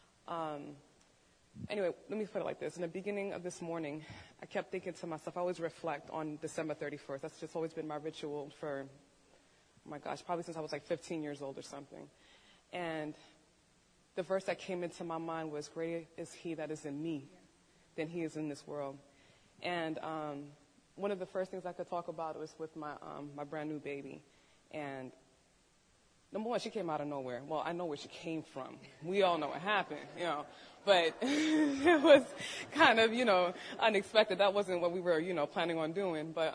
S9: anyway, let me put it like this. In the beginning of this morning, I kept thinking to myself, I always reflect on December 31st. That's just always been my ritual for, oh my gosh, probably since I was like 15 years old or something. And the verse that came into my mind was, greater is he that is in me than he is in this world. And one of the first things I could talk about was with my brand new baby. And number one, she came out of nowhere. Well, I know where she came from. We all know what happened, you know. But it was kind of, you know, unexpected. That wasn't what we were, you know, planning on doing. But,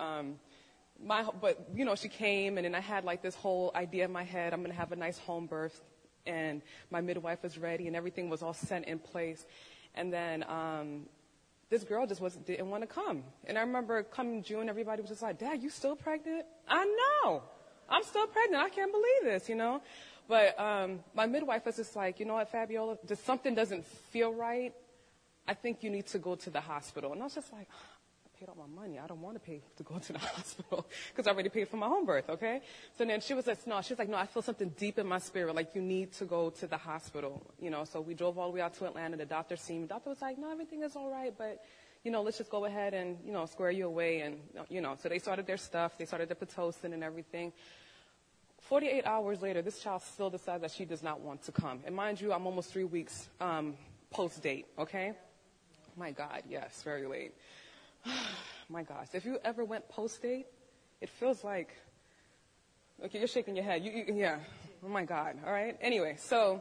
S9: you know, she came, and then I had, like, this whole idea in my head. I'm going to have a nice home birth. And my midwife was ready, and everything was all set in place. And then this girl just didn't want to come. And I remember coming June, everybody was just like, Dad, you still pregnant? I know. I'm still pregnant. I can't believe this, you know. But my midwife was just like, you know what, Fabiola, something doesn't feel right. I think you need to go to the hospital. And I was just like, I paid all my money. I don't want to pay to go to the hospital because I already paid for my home birth, okay? So then she was like, no, I feel something deep in my spirit, like you need to go to the hospital, you know. So we drove all the way out to Atlanta. The doctor seen me. The doctor was like, no, everything is all right, but, you know, let's just go ahead and, you know, square you away. And, you know, so they started their stuff. They started their Pitocin and everything. 48 hours later, this child still decides that she does not want to come. And mind you, I'm almost 3 weeks post-date, okay? My God, yes, very late. My gosh, if you ever went post-date, it feels like, okay, you're shaking your head. Yeah, oh my God, all right? Anyway, so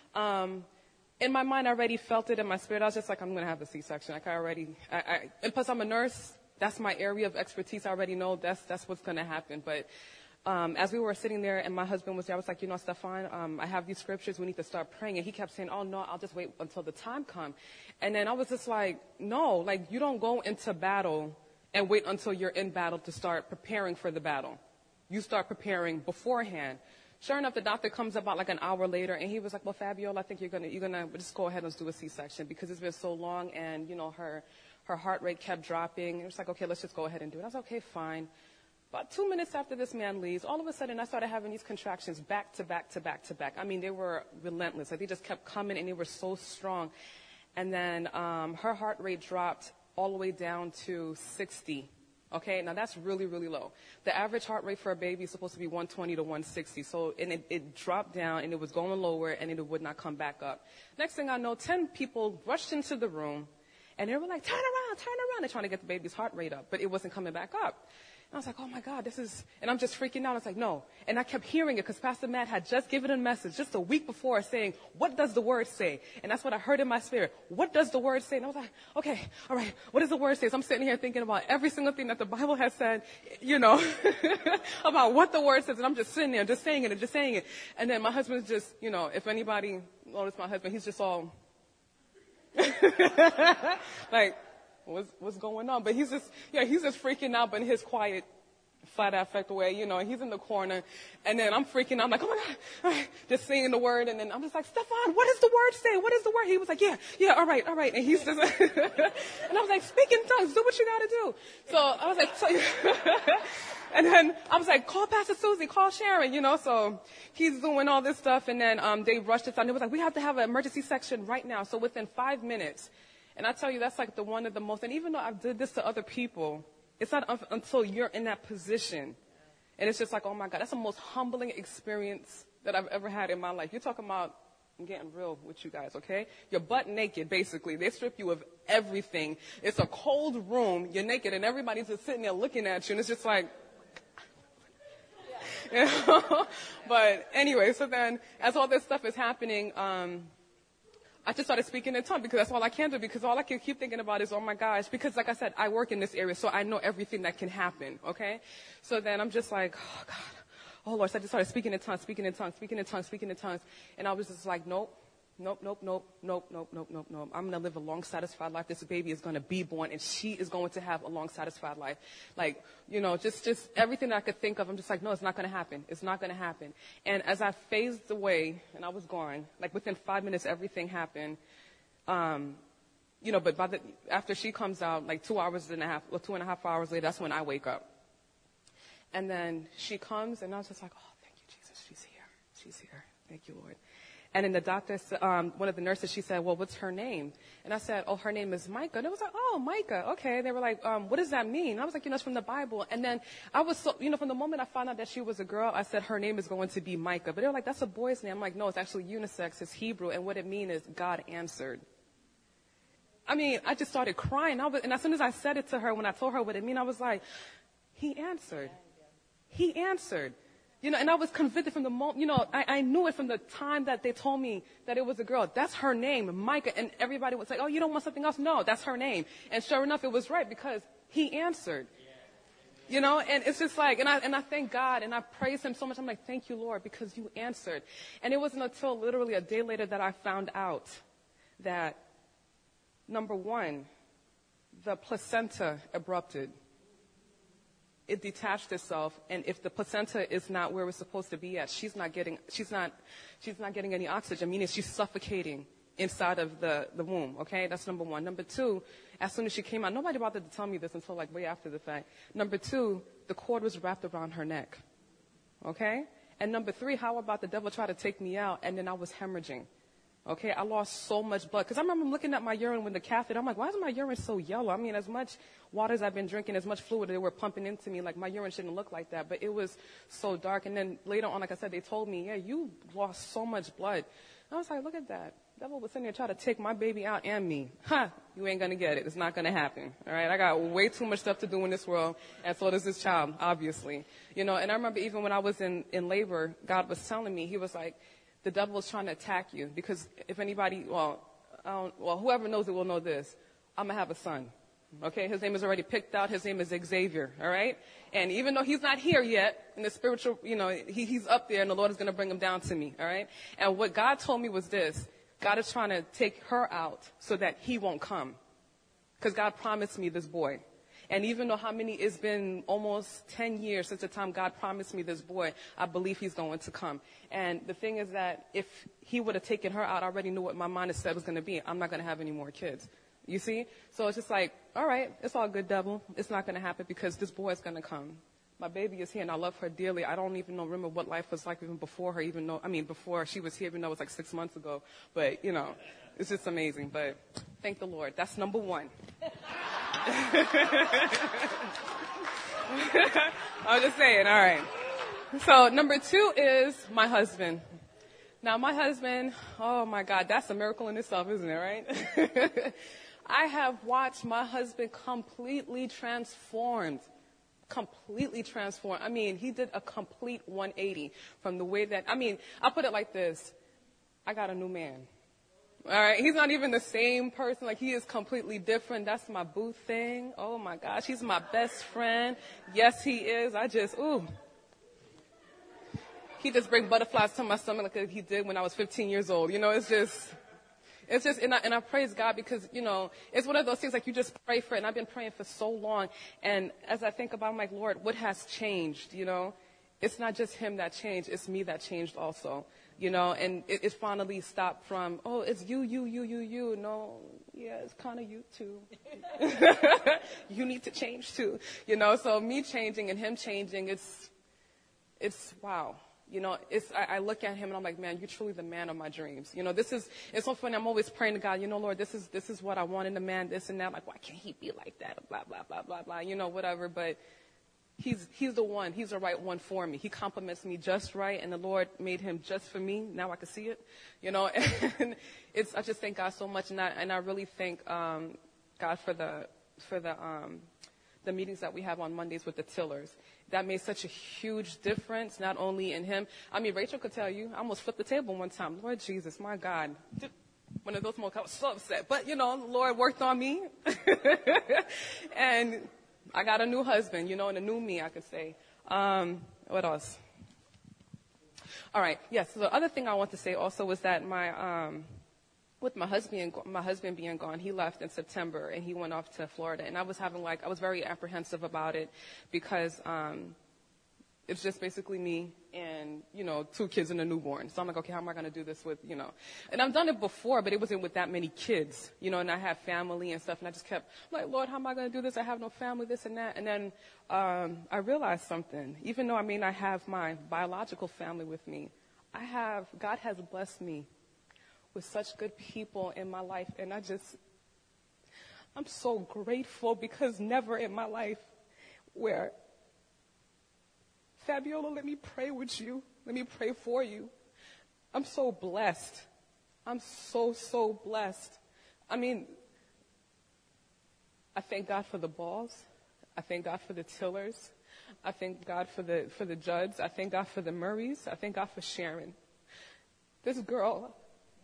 S9: in my mind, I already felt it in my spirit. I was just like, I'm going to have a C-section. Like and plus I'm a nurse. That's my area of expertise. I already know that's what's going to happen. But as we were sitting there and my husband was there, I was like, you know, Stefan, I have these scriptures. We need to start praying. And he kept saying, oh, no, I'll just wait until the time comes. And then I was just like, no, like you don't go into battle and wait until you're in battle to start preparing for the battle. You start preparing beforehand. Sure enough, the doctor comes about like an hour later, and he was like, well, Fabiola, I think you're gonna just go ahead and do a C-section because it's been so long, and, you know, her heart rate kept dropping. It was like, okay, let's just go ahead and do it. I was like, okay, fine. About 2 minutes after this man leaves, all of a sudden I started having these contractions back to back to back to back. I mean, they were relentless. Like, they just kept coming, and they were so strong. And then her heart rate dropped all the way down to 60 Okay, now that's really, really low. The average heart rate for a baby is supposed to be 120 to 160. So, and it dropped down and it was going lower and it would not come back up. Next thing I know, 10 people rushed into the room and they were like, turn around, turn around. They're trying to get the baby's heart rate up, but it wasn't coming back up. And I was like, oh my God, and I'm just freaking out. I was like, no. And I kept hearing it because Pastor Matt had just given a message just a week before saying, what does the word say? And that's what I heard in my spirit. What does the word say? And I was like, okay, all right, what does the word say? So I'm sitting here thinking about every single thing that the Bible has said, about what the word says. And I'm just sitting there, just saying it and just saying it. And then my husband's just, if anybody noticed my husband, he's just all like, what's going on? But he's just freaking out, but in his quiet, flat affect way, he's in the corner. And then I'm freaking out. I'm like, oh my God, all right, just saying the word. And then I'm just like, Stefan, what does the word say? What is the word? He was like, yeah, all right. And he's just, and I was like, speak in tongues, do what you got to do. So I was like, and then I was like, call Pastor Susie, call Sharon, so he's doing all this stuff. And then they rushed us out. And it was like, we have to have an emergency section right now. So within 5 minutes, and I tell you, that's like one of the most, and even though I've did this to other people, it's not until you're in that position. And it's just like, oh my God, that's the most humbling experience that I've ever had in my life. You're talking about, I'm getting real with you guys, okay? You're butt naked, basically. They strip you of everything. It's a cold room. You're naked, and everybody's just sitting there looking at you, and it's just like, But anyway, so then as all this stuff is happening, I just started speaking in tongues because that's all I can do, because all I can keep thinking about is, oh my gosh, because like I said, I work in this area, so I know everything that can happen, okay? So then I'm just like, oh God, oh Lord, so I just started speaking in tongues, and I was just like, nope. I'm going to live a long, satisfied life. This baby is going to be born, and she is going to have a long, satisfied life. Like, just everything that I could think of, I'm just like, no, it's not going to happen. It's not going to happen. And as I phased away and I was gone, like within 5 minutes, everything happened. But after she comes out, like 2.5 hours later, that's when I wake up. And then she comes, and I was just like, oh, thank you, Jesus. She's here. Thank you, Lord. And then the doctor, one of the nurses, she said, well, what's her name? And I said, oh, her name is Micah. And it was like, oh, Micah. Okay. They were like, what does that mean? And I was like, it's from the Bible. And then I was so, from the moment I found out that she was a girl, I said, her name is going to be Micah. But they were like, that's a boy's name. I'm like, no, it's actually unisex. It's Hebrew. And what it means is God answered. I mean, I just started crying. And as soon as I said it to her, when I told her what it meant, I was like, he answered. He answered. And I was convicted from the moment, I knew it from the time that they told me that it was a girl. That's her name, Micah. And everybody was like, oh, you don't want something else? No, that's her name. And sure enough, it was right because he answered. And it's just like, and I thank God and I praise him so much. I'm like, thank you, Lord, because you answered. And it wasn't until literally a day later that I found out that, number one, the placenta abrupted. It detached itself, and if the placenta is not where it's supposed to be at, she's not getting any oxygen, meaning she's suffocating inside of the womb, okay? That's number one. Number two, as soon as she came out, nobody bothered to tell me this until like way after the fact. Number two, the cord was wrapped around her neck, okay? And number three, how about the devil tried to take me out, and then I was hemorrhaging. Okay, I lost so much blood. Because I remember looking at my urine with the catheter. I'm like, why is my urine so yellow? I mean, as much water as I've been drinking, as much fluid they were pumping into me, like my urine shouldn't look like that. But it was so dark. And then later on, like I said, they told me, yeah, you lost so much blood. And I was like, look at that. The devil was sitting there trying to take my baby out and me. You ain't going to get it. It's not going to happen. All right, I got way too much stuff to do in this world. And so does this child, obviously. And I remember even when I was in labor, God was telling me, he was like, the devil is trying to attack you because if anybody, whoever knows it will know this. I'm going to have a son. Okay, his name is already picked out. His name is Xavier, all right? And even though he's not here yet in the spiritual, he's up there and the Lord is going to bring him down to me, all right? And what God told me was this. God is trying to take her out so that he won't come because God promised me this boy. And even though it's been almost 10 years since the time God promised me this boy, I believe he's going to come. And the thing is that if he would have taken her out, I already knew what my mind had said was going to be. I'm not going to have any more kids. You see? So it's just like, all right, it's all good, devil. It's not going to happen because this boy is going to come. My baby is here and I love her dearly. I don't even remember what life was like even before her, before she was here, even though it was like 6 months ago. But, it's just amazing. But thank the Lord. That's number one. I'm just saying, all right. So number 2 is my husband. Now, my husband, oh my God, that's a miracle in itself, isn't it, right? I have watched my husband completely transformed. I mean, he did a complete 180 from the way that, I'll put it like this. I got a new man. All right. He's not even the same person. Like, he is completely different. That's my boo thing. Oh my gosh. He's my best friend. Yes, he is. He just brings butterflies to my stomach like he did when I was 15 years old. You know, it's just, and I praise God because, you know, it's one of those things like you just pray for it. And I've been praying for so long. And as I think about it, I'm like, Lord, what has changed? You know, it's not just him that changed. It's me that changed also, you know, and it finally stopped from, oh, it's you. No, yeah, it's kind of you too. You need to change too, you know, so me changing and him changing, it's wow. You know, I look at him and I'm like, man, you're truly the man of my dreams. You know, it's so funny. I'm always praying to God, you know, Lord, this is what I want in a man, this and that. Like, why can't he be like that? Blah, blah, blah, blah, blah, you know, whatever. But he's the one. He's the right one for me. He compliments me just right. And the Lord made him just for me. Now I can see it, you know, and I just thank God so much. And I really thank, God for the meetings that we have on Mondays with the Tillers. That made such a huge difference, not only in him. Rachel could tell you, I almost flipped the table one time. Lord Jesus, my God. One of those moments, I was so upset. But, you know, the Lord worked on me. And I got a new husband, you know, and a new me, I could say. What else? All right. Yes. So the other thing I want to say also was that with my husband being gone, he left in September and he went off to Florida. And I was very apprehensive about it because it's just basically me and, you know, 2 kids and a newborn. So I'm like, okay, how am I going to do this with, you know? And I've done it before, but it wasn't with that many kids, you know, and I have family and stuff. And I just kept like, Lord, how am I going to do this? I have no family, this and that. And then I realized something. Even though I may not have my biological family with me, God has blessed me with such good people in my life. And I'm so grateful because never in my life where, Fabiola, let me pray with you. Let me pray for you. I'm so blessed. I'm so blessed. I thank God for the Balls. I thank God for the Tillers. I thank God for the Judds. I thank God for the Murrays. I thank God for Sharon. This girl,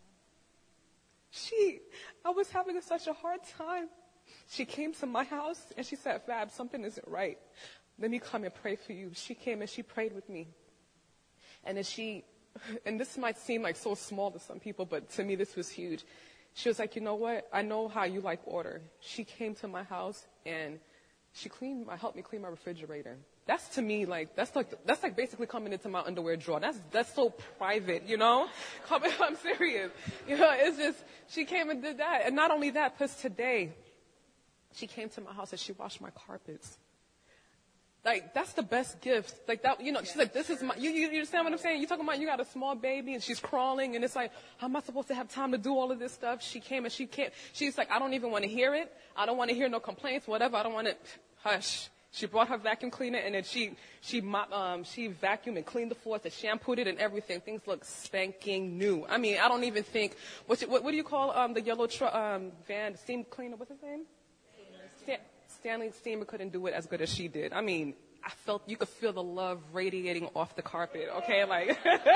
S9: I was having such a hard time. She came to my house and she said, Fab, something isn't right. Let me come and pray for you. She came and she prayed with me. And then and this might seem like so small to some people, but to me this was huge. She was like, you know what? I know how you like order. She came to my house and she helped me clean my refrigerator. That's to me that's like basically coming into my underwear drawer. That's so private, you know? I'm serious. You know, it's just, she came and did that. And not only that, plus today, she came to my house and she washed my carpets. Like, that's the best gift. Like that, you know, she's like, this is my, you understand what I'm saying? You're talking about you got a small baby and she's crawling and it's like, how am I supposed to have time to do all of this stuff? She came and she's like, I don't even want to hear it. I don't want to hear no complaints, whatever. I don't want to, hush. She brought her vacuum cleaner and then she vacuumed and cleaned the floors and shampooed it and everything. Things look spanking new. I don't even think, what do you call, the yellow van, steam cleaner, what's his name? Stanley Steamer couldn't do it as good as she did. You could feel the love radiating off the carpet, okay? Like,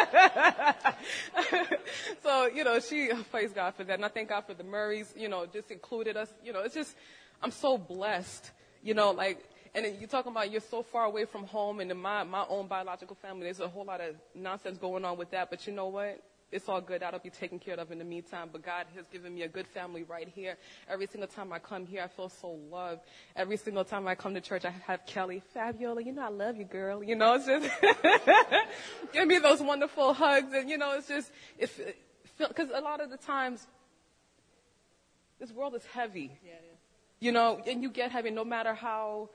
S9: so, you know, praise God for that. And I thank God for the Murrays, you know, just included us. You know, it's just, I'm so blessed, you know, like, and then you're talking about you're so far away from home and in my own biological family, there's a whole lot of nonsense going on with that. But you know what? It's all good. That'll be taken care of in the meantime. But God has given me a good family right here. Every single time I come here, I feel so loved. Every single time I come to church, I have Kelly, Fabiola, you know, I love you, girl. You know, it's just give me those wonderful hugs. And, you know, it's just, because a lot of the times, this world is heavy. Yeah, it is. You know, and you get heavy no matter how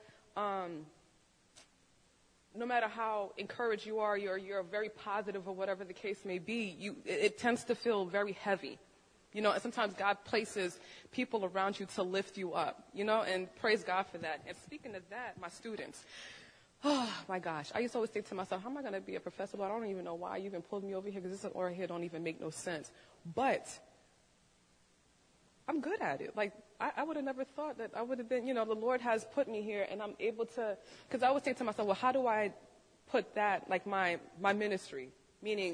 S9: encouraged you are, you're very positive or whatever the case may be, it tends to feel very heavy. You know, and sometimes God places people around you to lift you up, you know, and praise God for that. And speaking of that, my students, Oh, my gosh. I used to always think to myself, how am I going to be a professor? But I don't even know why you even pulled me over here because this over here don't even make no sense. But I'm good at it. Like, I would have never thought that I would have been, the Lord has put me here and I'm able to, because I always think to myself, well, how do I put that, like my ministry, meaning,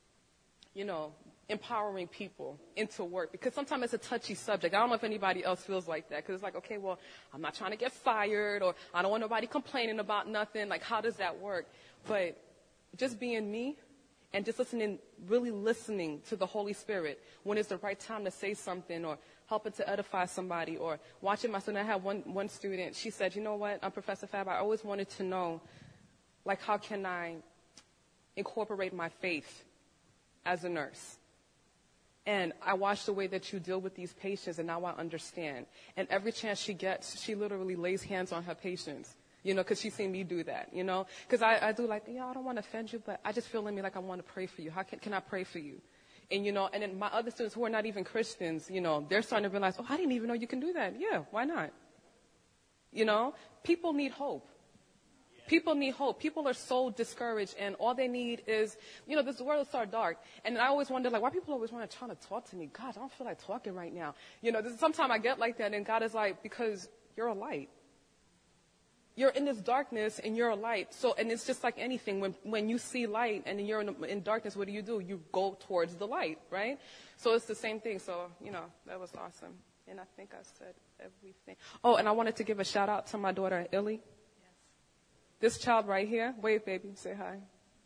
S9: empowering people into work, because sometimes it's a touchy subject. I don't know if anybody else feels like that, because it's like, okay, well, I'm not trying to get fired, or I don't want nobody complaining about nothing. Like, how does that work? But just being me and just really listening to the Holy Spirit when it's the right time to say something or helping to edify somebody, or watching my student. I had one student, she said, you know what, I'm Professor Fab, I always wanted to know, like, how can I incorporate my faith as a nurse? And I watch the way that you deal with these patients, and now I understand. And every chance she gets, she literally lays hands on her patients, because she's seen me do that, Because I do like, I don't want to offend you, but I just feel in me like I want to pray for you. How can I pray for you? And, and then my other students who are not even Christians, they're starting to realize, oh, I didn't even know you can do that. Yeah, why not? People need hope. People need hope. People are so discouraged, and all they need is, this world is so dark. And I always wonder, like, why people always want to try to talk to me? God, I don't feel like talking right now. Sometimes I get like that, and God is like, because you're a light. You're in this darkness, and you're a light. So, and it's just like anything. When you see light, and you're in darkness, what do? You go towards the light, right? So it's the same thing. So, that was awesome. And I think I said everything. Oh, and I wanted to give a shout out to my daughter, Illy. This child right here, wave, baby, say hi.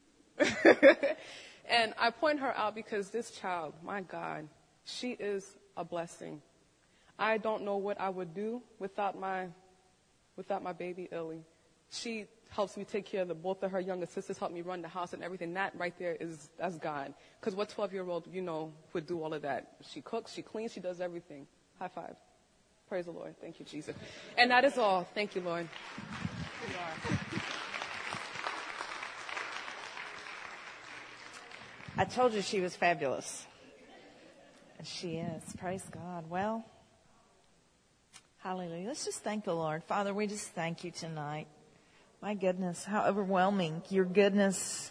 S9: And I point her out because this child, my God, she is a blessing. I don't know what I would do without my baby, Illy. She helps me take care of both of her younger sisters, help me run the house and everything. That right there that's God. Because what 12-year-old, would do all of that? She cooks, she cleans, she does everything. High five. Praise the Lord. Thank you, Jesus. And that is all. Thank you, Lord.
S2: I told you she was fabulous. And she is. Praise God. Well, hallelujah. Let's just thank the Lord. Father, we just thank you tonight. My goodness, how overwhelming your goodness.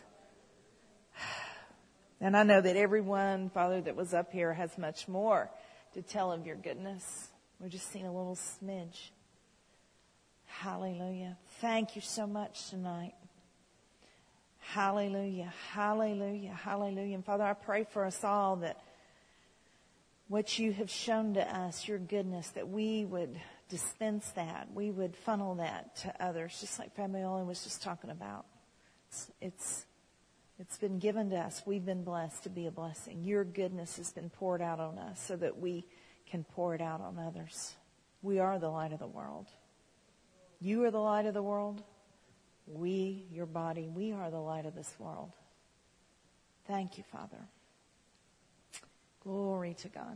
S2: And I know that everyone, Father, that was up here has much more to tell of your goodness. We're just seeing a little smidge. Hallelujah. Thank you so much tonight. Hallelujah, hallelujah, hallelujah. And Father, I pray for us all that what you have shown to us, your goodness, that we would dispense that. We would funnel that to others, just like Fabiola was just talking about. It's been given to us. We've been blessed to be a blessing. Your goodness has been poured out on us so that we can pour it out on others. We are the light of the world. You are the light of the world. We, your body, we are the light of this world. Thank you, Father. Glory to God.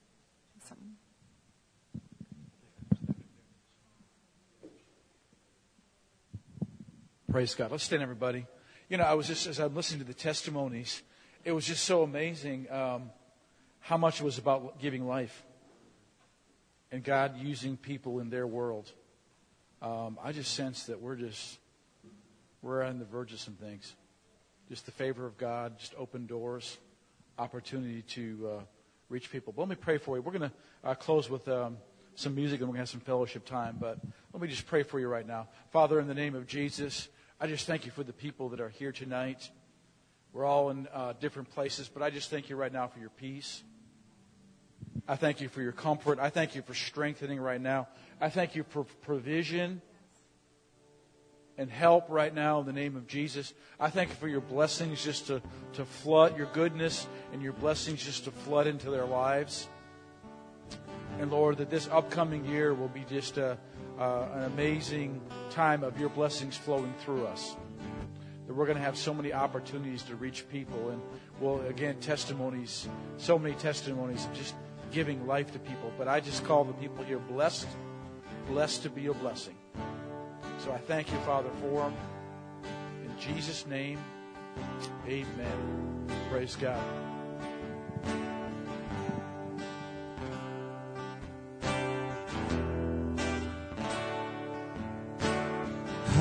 S1: Praise God. Let's stand, everybody. I was just, as I'm listening to the testimonies, it was just so amazing how much it was about giving life and God using people in their world. I just sense that we're on the verge of some things. Just the favor of God, just open doors, opportunity to reach people. But let me pray for you. We're going to close with some music, and we're going to have some fellowship time. But let me just pray for you right now. Father, in the name of Jesus, I just thank you for the people that are here tonight. We're all in different places, but I just thank you right now for your peace. I thank you for your comfort. I thank you for strengthening right now. I thank you for provision and help right now in the name of Jesus. I thank you for your blessings just to flood, your goodness and your blessings just to flood into their lives. And Lord, that this upcoming year will be just an amazing time of your blessings flowing through us. That we're going to have so many opportunities to reach people. And, well, again, testimonies, so many testimonies of just giving life to people. But I just call the people here blessed to be a blessing. So I thank you, Father, for them. In Jesus' name, amen. Praise God.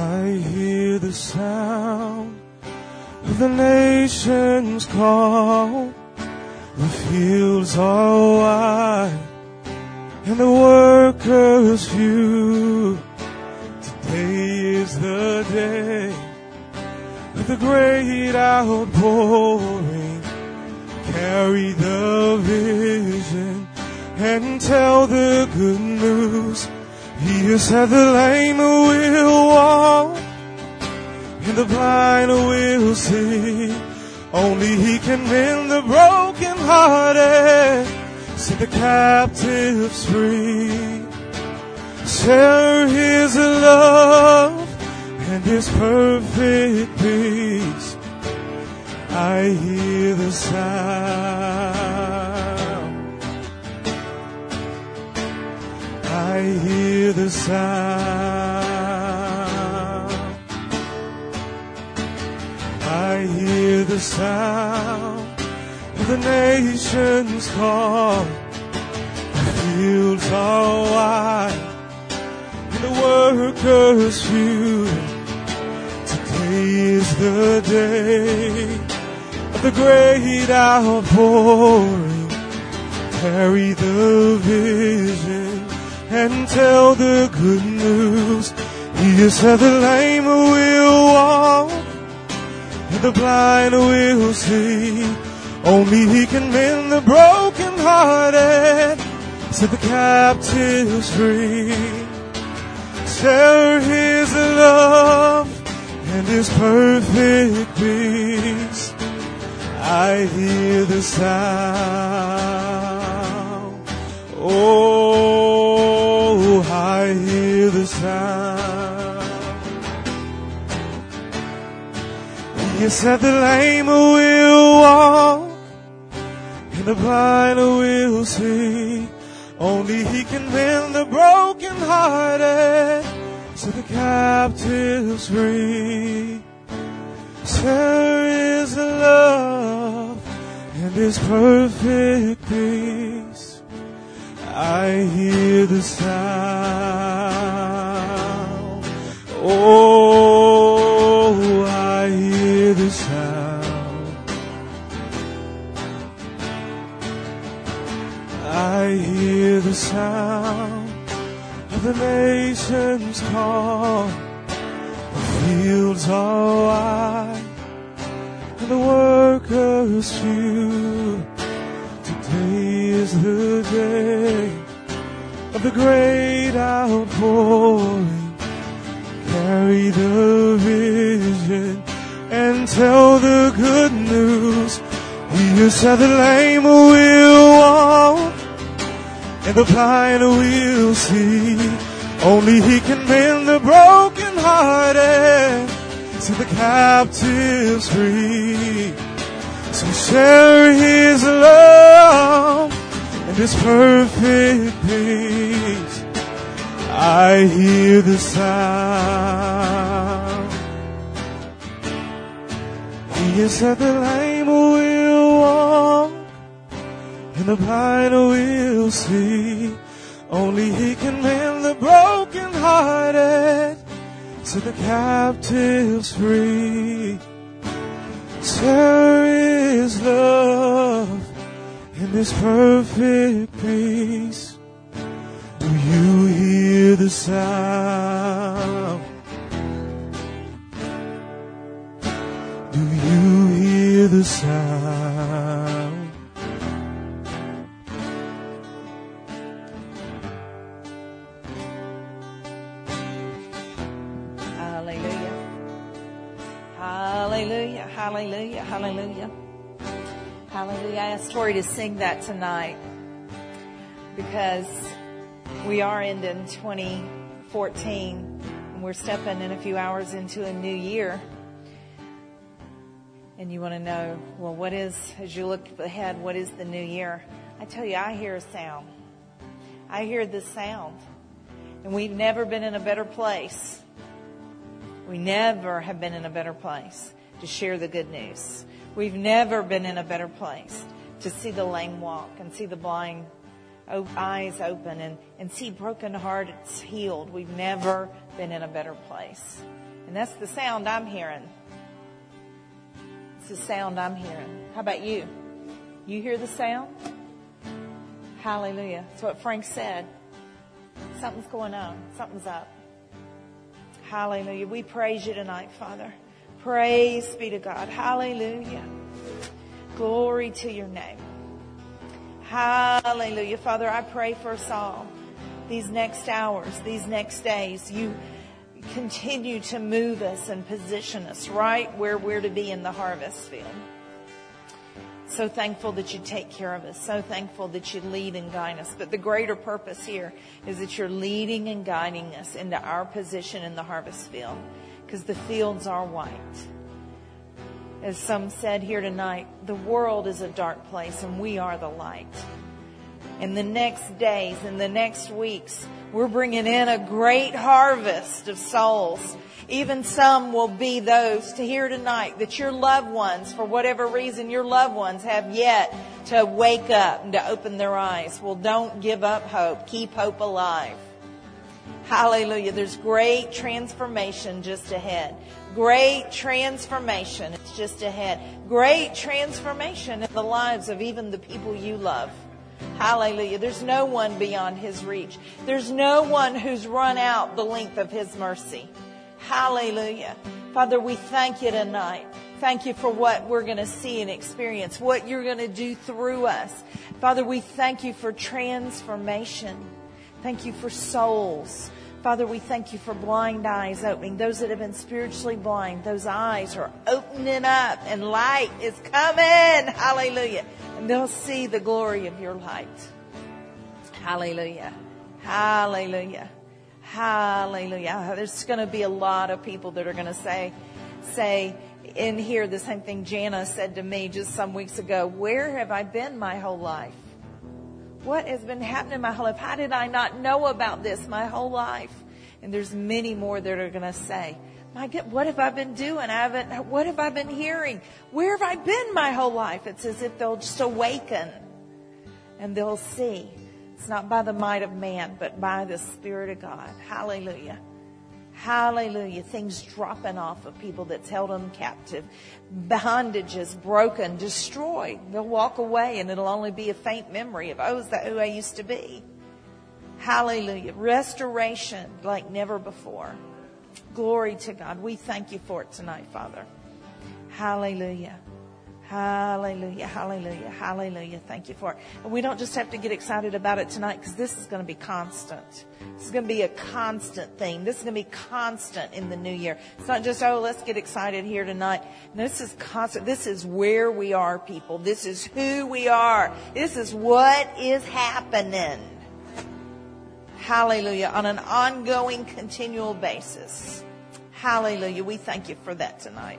S10: I hear the sound of the nations call. The fields are wide and the workers few. Today is the day of the great outpouring. Carry the vision and tell the good news. He has said the lame will walk and the blind will see. Only He can mend the brokenhearted, set the captives free. Share His love and His perfect peace. I hear the sound. I hear the sound. I hear the sound of the nations call. The fields are wide and the workers few. Today is the day of the great outpouring. Carry the vision and tell the good news. He has said the lame will walk and the blind will see. Only He can mend the brokenhearted, set the captives free. Share His love and His perfect peace. I hear the sound. Oh, I hear the sound. He said the lame will walk and the blind will see. Only He can mend the brokenhearted, set the captives free. Share His love and His perfect peace. I hear the sound. Oh, I hear the sound. I hear the sound of the nations call. The fields are wide and the workers few. Today is the day of the great outpouring. Carry the vision and tell the good news. He has said the lame will walk and the blind will see. Only He can mend the brokenhearted, set the captives free. So share His love and His perfect peace. I hear the sound. He has said the lame will walk and the blind will see. Only He can mend the brokenhearted, set the captives free. Share His love and His perfect peace. Do you hear the sound? Do you hear the sound?
S2: Hallelujah. Hallelujah. Hallelujah. Hallelujah. Hallelujah. I asked Tori to sing that tonight because we are ending 2014 and we're stepping in a few hours into a new year. And you want to know, well, what is, as you look ahead, what is the new year? I tell you, I hear a sound. I hear this sound. And we've never been in a better place. We never have been in a better place to share the good news. We've never been in a better place to see the lame walk and see the blind eyes open and see broken hearts healed. We've never been in a better place. And that's the sound I'm hearing. It's the sound I'm hearing. How about you? You hear the sound? Hallelujah. That's what Frank said. Something's going on. Something's up. Hallelujah. We praise you tonight, Father. Praise be to God. Hallelujah. Glory to your name. Hallelujah. Father, I pray for us all. These next hours, these next days, you continue to move us and position us right where we're to be in the harvest field. So thankful that you take care of us. So thankful that you lead and guide us. But the greater purpose here is that you're leading and guiding us into our position in the harvest field, because the fields are white. As some said here tonight, the world is a dark place and we are the light. In the next days, in the next weeks, we're bringing in a great harvest of souls. Even some will be those to hear tonight that your loved ones, for whatever reason, your loved ones have yet to wake up and to open their eyes. Well, don't give up hope. Keep hope alive. Hallelujah. There's great transformation just ahead. Great transformation is just ahead. Great transformation in the lives of even the people you love. Hallelujah. There's no one beyond his reach. There's no one who's run out the length of his mercy. Hallelujah. Father, we thank you tonight. Thank you for what we're going to see and experience, what you're going to do through us. Father, we thank you for transformation. Thank you for souls. Father, we thank you for blind eyes opening. Those that have been spiritually blind, those eyes are opening up and light is coming. Hallelujah. And they'll see the glory of your light. Hallelujah. Hallelujah. Hallelujah. There's going to be a lot of people that are going to say in here the same thing Jana said to me just some weeks ago. Where have I been my whole life? What has been happening my whole life? How did I not know about this my whole life? And there's many more that are going to say, my God, what have I been doing? What have I been hearing? Where have I been my whole life? It's as if they'll just awaken and they'll see. It's not by the might of man, but by the Spirit of God. Hallelujah. Hallelujah. Things dropping off of people that's held them captive. Bondages broken, destroyed. They'll walk away and it'll only be a faint memory of, oh, is that who I used to be? Hallelujah. Restoration like never before. Glory to God. We thank you for it tonight, Father. Hallelujah. Hallelujah, hallelujah, hallelujah. Thank you for it. And we don't just have to get excited about it tonight, because this is going to be constant. This is going to be a constant thing. This is going to be constant in the new year. It's not just, oh, let's get excited here tonight. This is constant. This is where we are, people. This is who we are. This is what is happening. Hallelujah. On an ongoing, continual basis. Hallelujah. We thank you for that tonight.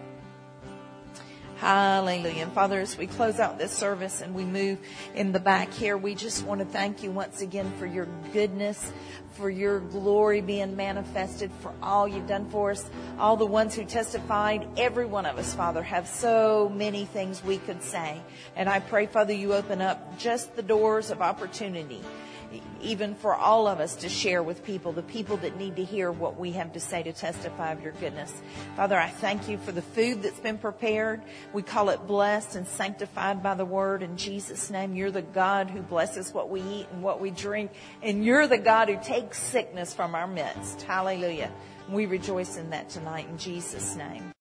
S2: Hallelujah. And Father, as we close out this service and we move in the back here, we just want to thank you once again for your goodness, for your glory being manifested, for all you've done for us, all the ones who testified. Every one of us, Father, have so many things we could say. And I pray, Father, you open up just the doors of opportunity, even for all of us to share with people, the people that need to hear what we have to say to testify of your goodness. Father, I thank you for the food that's been prepared. We call it blessed and sanctified by the word. In Jesus' name, you're the God who blesses what we eat and what we drink. And you're the God who takes sickness from our midst. Hallelujah. We rejoice in that tonight in Jesus' name.